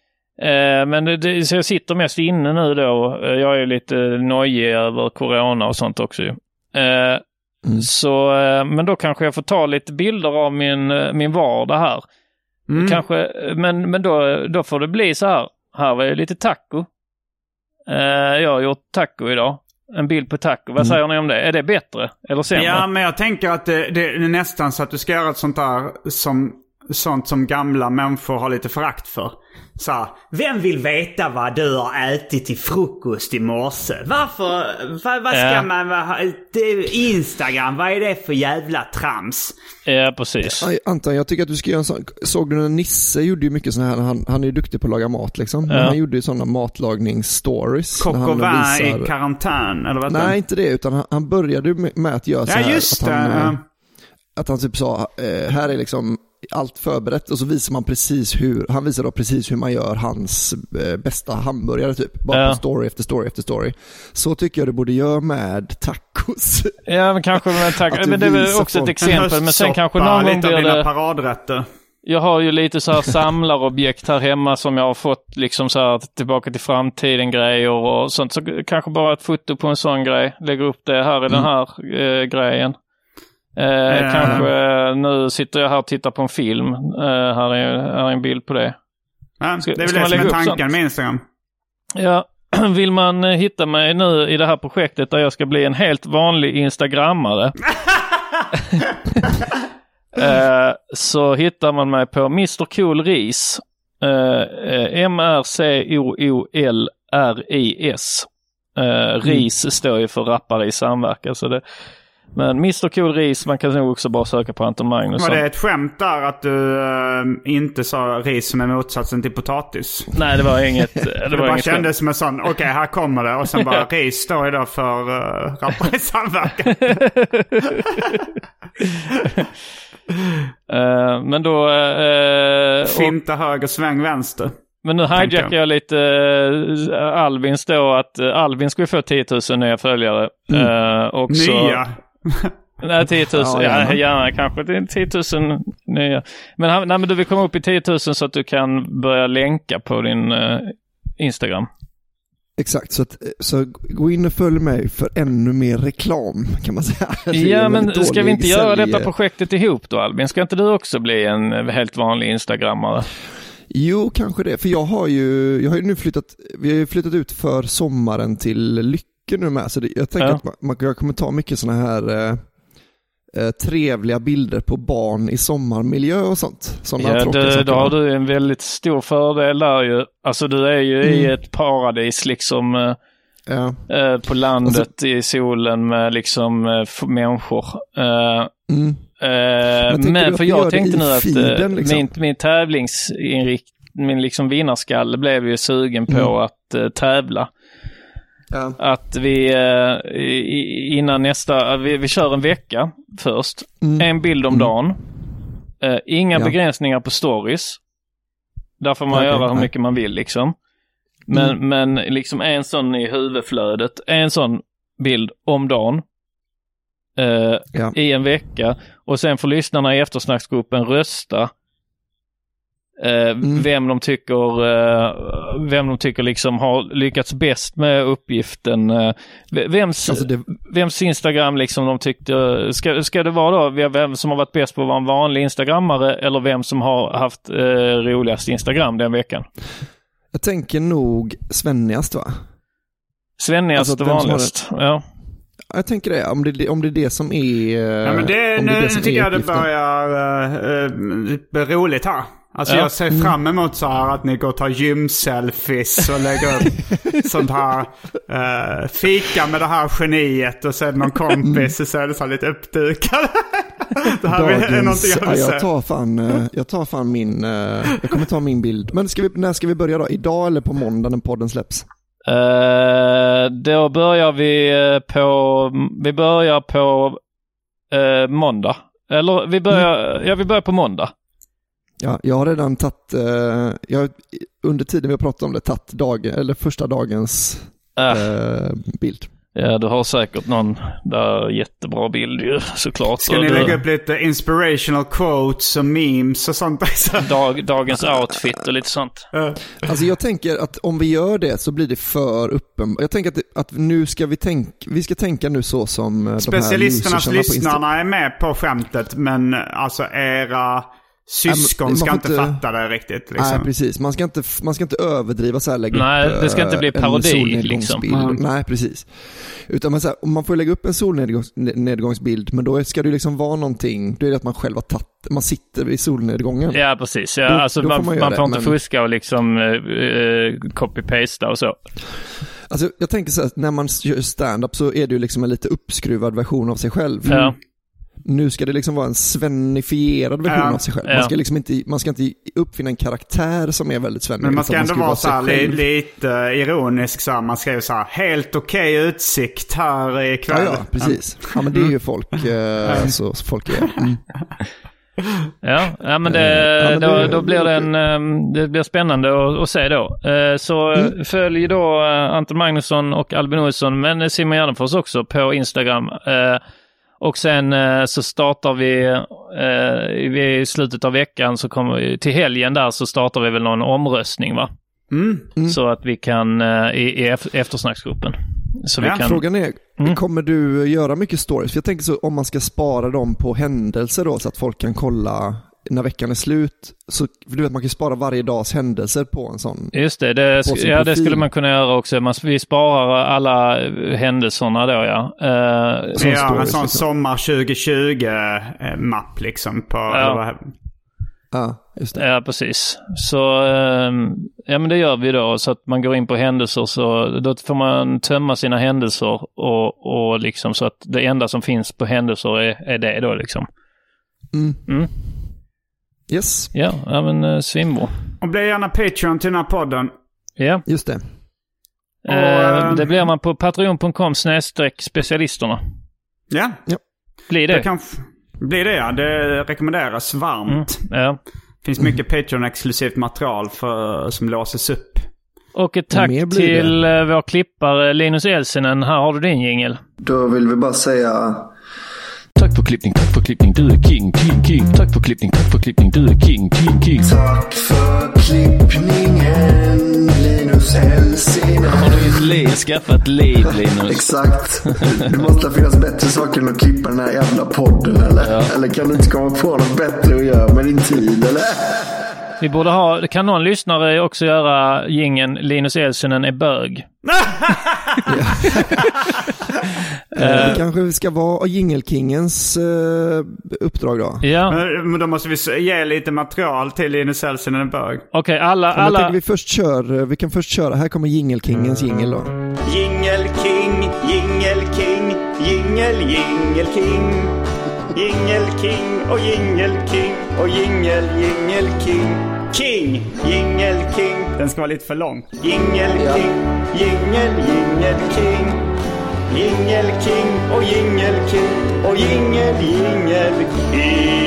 Eh, men det, det, så jag sitter mest inne nu då. Jag är lite nojig över corona och sånt också ju. Eh, mm. Så, eh, men då kanske jag får ta lite bilder av min, min vardag här. Mm. Kanske, men men då, då får det bli så här. Här var det lite taco. Uh, jag har gjort taco idag. En bild på taco. Vad mm. säger ni om det? Är det bättre eller sämre? Ja, men jag tänker att det, det är nästan så att du ska göra ett sånt där som, sånt som gamla människor har lite förakt för. Så här, vem vill veta vad du har ätit till frukost i morse? Varför? Vad, vad ska ja. man... Det, Instagram, vad är det för jävla trams? Ja, precis. Aj, Anton, jag tycker att du ska göra en sån... Såg du när Nisse gjorde ju mycket sån här... Han, han är ju duktig på att laga mat liksom. Ja. Men han gjorde ju sådana matlagningsstories. Coq au vin visar... i karantän, eller vad? Nej, det? Inte det. Utan han, han började med, med att göra så här... Ja, just att det. Han, att han typ sa... Eh, här är liksom... allt förberett och så visar man precis hur han visar då precis hur man gör hans eh, bästa hamburgare typ bara ja. på story efter story efter story. Så tycker jag du borde göra med tacos. Ja, men kanske med tacos. Men det är väl också folk. Ett exempel, men sen kanske någon gång blir det paradrätter. Jag har ju lite så här samlarobjekt här hemma som jag har fått liksom så här tillbaka till framtiden grejer och sånt, så kanske bara ett foto på en sån grej, lägger upp det här i mm. den här eh, grejen. Eh, mm. Kanske eh, nu sitter jag här och tittar på en film. Eh, här, är, här är en bild på det. Ja, det är väl det som är tanken med Instagram. Ja, vill man eh, hitta mig nu i det här projektet där jag ska bli en helt vanlig instagrammare eh, så hittar man mig på mister Cool Ris. eh, M R C O O L R I S. eh, Ris mm. står ju för rappare i samverkan, så det. Men mister Cool Ris, man kan nog också bara söka på Anton Magnusson. Var det ett skämt där att du äh, inte sa ris som är motsatsen till potatis? Nej, det var inget. Det, det var bara inget kändes som en sån, okej, okay, här kommer det. Och sen bara, ris står idag för uh, rappare i samverkan. uh, men då... Uh, Finta och... höger, sväng vänster. Men nu hijackar jag lite uh, Alvins då, att uh, Alvin ska få tio tusen nya följare. Mm. Uh, också, nya? Nej, tio tusen. Ja, ja, gärna kanske. Det är tio tusen nya. Men, nej, men du vill komma upp i tio tusen så att du kan börja länka på din uh, Instagram. Exakt, så, att, så gå in och följ mig för ännu mer reklam kan man säga. Ja, men ska vi inte sälj... göra detta projektet ihop då, Albin? Ska inte du också bli en helt vanlig instagrammare? Jo, kanske det. För jag har ju, jag har ju nu flyttat, vi har ju flyttat ut för sommaren till Lycke nu med. Så det, jag tänker ja. att man, man, jag kommer ta mycket såna här eh, eh, trevliga bilder på barn i sommarmiljö och sånt. Såna ja, det, då har du en väldigt stor fördel där ju. Alltså du är ju mm. i ett paradis liksom eh, ja. eh, på landet alltså, i solen med liksom eh, människor. Eh, mm. Uh, men för jag tänkte nu att feeden, liksom. min, min tävlingsinrikt, min liksom vinnarskalle blev ju sugen på mm. att uh, tävla. Ja. Att vi uh, i, innan nästa, vi, vi kör en vecka först. Mm. En bild om mm. dagen. Uh, inga ja. begränsningar på stories. Där får man okay, göra hur mycket nej. man vill liksom. Men, mm. men liksom en sån i huvudflödet. En sån bild om dagen. Uh, ja. i en vecka och sen får lyssnarna i eftersnacksgruppen rösta uh, mm. vem de tycker uh, vem de tycker liksom har lyckats bäst med uppgiften, uh, vems, alltså det... vems Instagram liksom de tyckte ska, ska det vara då vem som har varit bäst på att vara en vanlig instagrammare eller vem som har haft uh, roligast Instagram den veckan. Jag tänker nog svennigast, va? Svennigast alltså, och vanligast, ja. Jag tänker det, om det, om det är det som är... Ja, men det, om nu, det är det nu tycker jag det börjar uh, uh, roligt här. Alltså ja. jag ser fram emot så här att ni går och tar gym-selfies och lägger upp sånt här uh, fika med det här geniet och sen någon kompis och så är det så lite uppdukad. Det här Dagens, är någonting jag vill ja, se. jag tar fan, uh, jag tar fan min... Uh, jag kommer ta min bild. Men ska vi, när ska vi börja då? Idag eller på måndag när podden släpps? Uh, då börjar vi på vi börjar på uh, måndag. Eller vi börjar mm. ja vi börjar på måndag. Ja, jag har redan tagit uh, jag under tiden vi har pratat om det tagit dag eller första dagens uh. Uh, bild. Ja, du har säkert någon där jättebra bild ju, såklart. Ska ni du... lägga upp lite inspirational quotes och memes och sånt? Dag, dagens outfit och lite sånt. Alltså jag tänker att om vi gör det så blir det för uppen. Jag tänker att, att nu ska vi tänka, vi ska tänka nu så som specialisternas lyssnarna är med på skämtet, men alltså era syskon ska inte fatta det riktigt liksom. Nej, precis. Man ska inte, man ska inte överdriva så här, lägga Nej, upp, det ska inte bli parodi liksom. Mm. Nej, precis. Utan man, så här, man får lägga upp en solnedgångsbild, men då ska det liksom vara någonting, då är det att man själv har tagit, man sitter i solnedgången. Ja, precis. Ja, då, alltså, då man, får man, man får det, inte men... fuska och liksom uh, copy-pasta och så. Alltså, jag tänker så här, när man gör stand-up så är det ju liksom en lite uppskruvad version av sig själv. Ja. Nu ska det liksom vara en svennifierad version ja, av sig själv. Man ska liksom inte, man ska inte uppfinna en karaktär som är väldigt svennig. Men man ska ändå man ska vara så här li, lite ironisk. Så här. Man ska ju så här, helt okej okay utsikt här ikväll. Ja, ja, precis. Ja, men det är ju folk, eh, så, så folk är. Mm. Ja, ja, men, det, ja, men det, då, då blir det en det blir spännande att, att se då. Så mm. följ då Anton Magnusson och Albin Olsson, men Simon Gärdenfors också på Instagram. Och sen eh, så startar vi eh, i slutet av veckan så kommer vi till helgen där så startar vi väl någon omröstning, va? Mm. Mm. Så att vi kan eh, i, i eftersnacksgruppen. Så ja, vi kan... Frågan är, mm. kommer du göra mycket stories? För jag tänker så om man ska spara dem på händelser då så att folk kan kolla när veckan är slut, så för du vet man kan spara varje dags händelser på en sån. Just det, det, sk- ja, det skulle man kunna göra också. Man, vi sparar alla händelserna då, ja. Uh, vi gör en sån liksom. Sommar tjugo tjugo-mapp liksom på... Ja. Ja, just det. Ja, precis. Så um, ja, men det gör vi då så att man går in på händelser, så då får man tömma sina händelser och, och liksom så att det enda som finns på händelser är, är det då liksom. Mm. Mm. Yes. Ja, ja men uh, svimbra. Och bli gärna Patreon till den här podden. Ja. Just det. Uh, och, det blir man på patreon punkt com snedstreck specialisterna. Ja. Ja. Blir det? Det kan f- bli det, ja. Det rekommenderas varmt. Mm. Ja. Finns mycket Patreon-exklusivt material för, som låses upp. Och ett tack till det. Vår klippare Linus Elsinen. Här har du din jingle. Då vill vi bara säga... Tack för klippning, tack för klippning, du är king, king, king. Tack för klippning, tack för klippning, du är king, king, king. Tack för klippningen, Linus Elsinen. Har du ett Skaffa ett liv, Linus. Exakt. Det måste finnas bättre saker än att klippa den här jävla podden, eller? Ja. Eller kan du inte komma på något bättre att göra med din tid, eller? Vi borde ha, kan någon lyssnare också göra jingeln Linus Elsinen är bög? Det kanske ska vara Jingelkingens uh, uppdrag då. Ja. Men då måste vi ge lite material till Linus Elsinen är bög. Okej, okay, alla... alla... Jag vi först kör, vi kan först köra, här kommer Jingelkingens jingel då. Jingelking, Jingelking, Jingel, Jingelking. Jingelking och Jingelking och Jingel, Jingelking. King, Jingelking. Den ska vara lite för lång. Jingelking, Jingel, Jingelking. Jingelking och Jingelking och Jingel, Jingelking.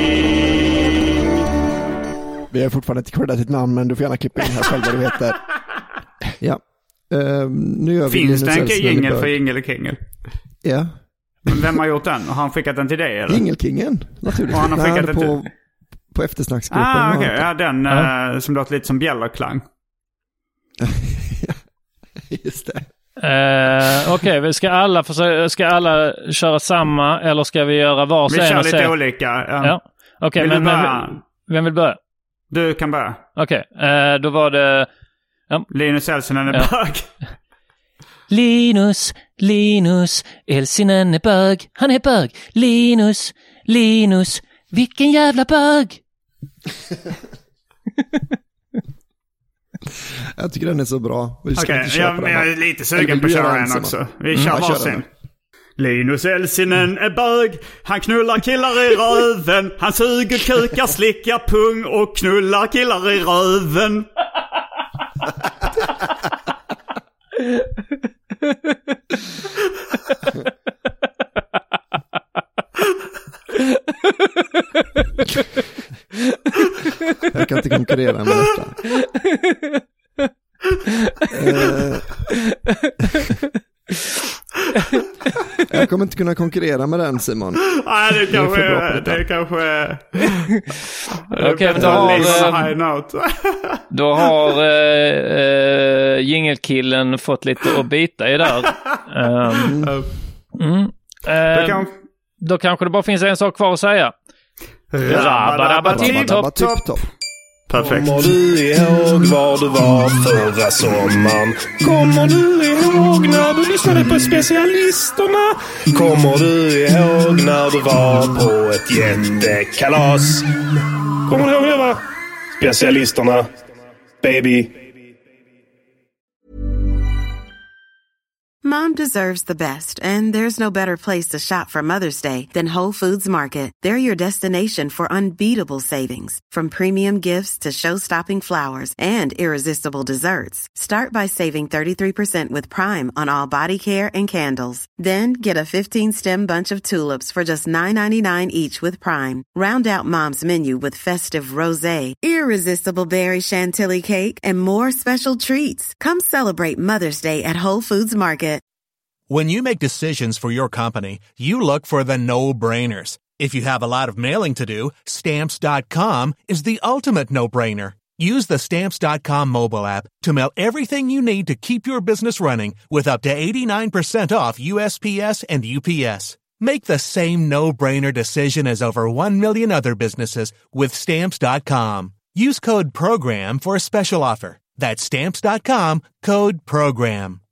Vi har fortfarande inte kreddat ditt namn, men du får gärna klippa in här själv vad du heter. Ja. Uh, nu gör vi Finns det en jingel för Jingelkingel? Ja. Men vem har gjort den? Har han skickat den till dig, eller? Jingelkingen, naturligtvis. Och han har skickat den på, till... på eftersnacksgruppen. Ah, okej. Okay. Ja, den uh, som låter lite som bjällerklang. Just det. Uh, Okej, okay. ska, alla försöka, ska alla köra samma eller ska vi göra var Vi kör lite se? olika. Um, ja. Okej, okay, men, men vem vill börja? Du kan börja. Okej, okay. uh, då var det... Ja. Linus Elsinen är ja. bög. Linus, Linus, Elsinen är bög. Han är bög. Linus, Linus, vilken jävla bög. Jag tycker den är så bra. Okej, okay, jag, jag är lite sugen på att köra en också. Vi mm, kör varsin. Linus Elsinen är bög. Han knullar killar i röven. Han suger kukar, slickar pung och knullar killar i röven. Jag kan inte konkurrera med detta. uh, jag kommer inte kunna konkurrera med den, Simon. Nej, det kanske är det kanske okej, men då har då har uh, jingelkillen fått lite att bita i där. Um, mm. uh, då, kan... då kanske det bara finns en sak kvar att säga. Rabba-dabba-tipp-topp. Perfekt. Kommer du ihåg var du var förra sommaren? Kommer du ihåg när du lyssnade på specialisterna? Kommer du ihåg när du var på ett jättekalas? Kommer du ihåg det, va? Specialisterna, baby. Mom deserves the best, and there's no better place to shop for Mother's Day than Whole Foods Market. They're your destination for unbeatable savings, from premium gifts to show-stopping flowers and irresistible desserts. Start by saving thirty-three percent with Prime on all body care and candles. Then get a fifteen-stem bunch of tulips for just nine ninety-nine each with Prime. Round out Mom's menu with festive rosé, irresistible berry chantilly cake, and more special treats. Come celebrate Mother's Day at Whole Foods Market. When you make decisions for your company, you look for the no-brainers. If you have a lot of mailing to do, Stamps dot com is the ultimate no-brainer. Use the Stamps dot com mobile app to mail everything you need to keep your business running with up to eighty-nine percent off U S P S and U P S. Make the same no-brainer decision as over one million other businesses with Stamps dot com. Use code PROGRAM for a special offer. That's Stamps dot com, code PROGRAM.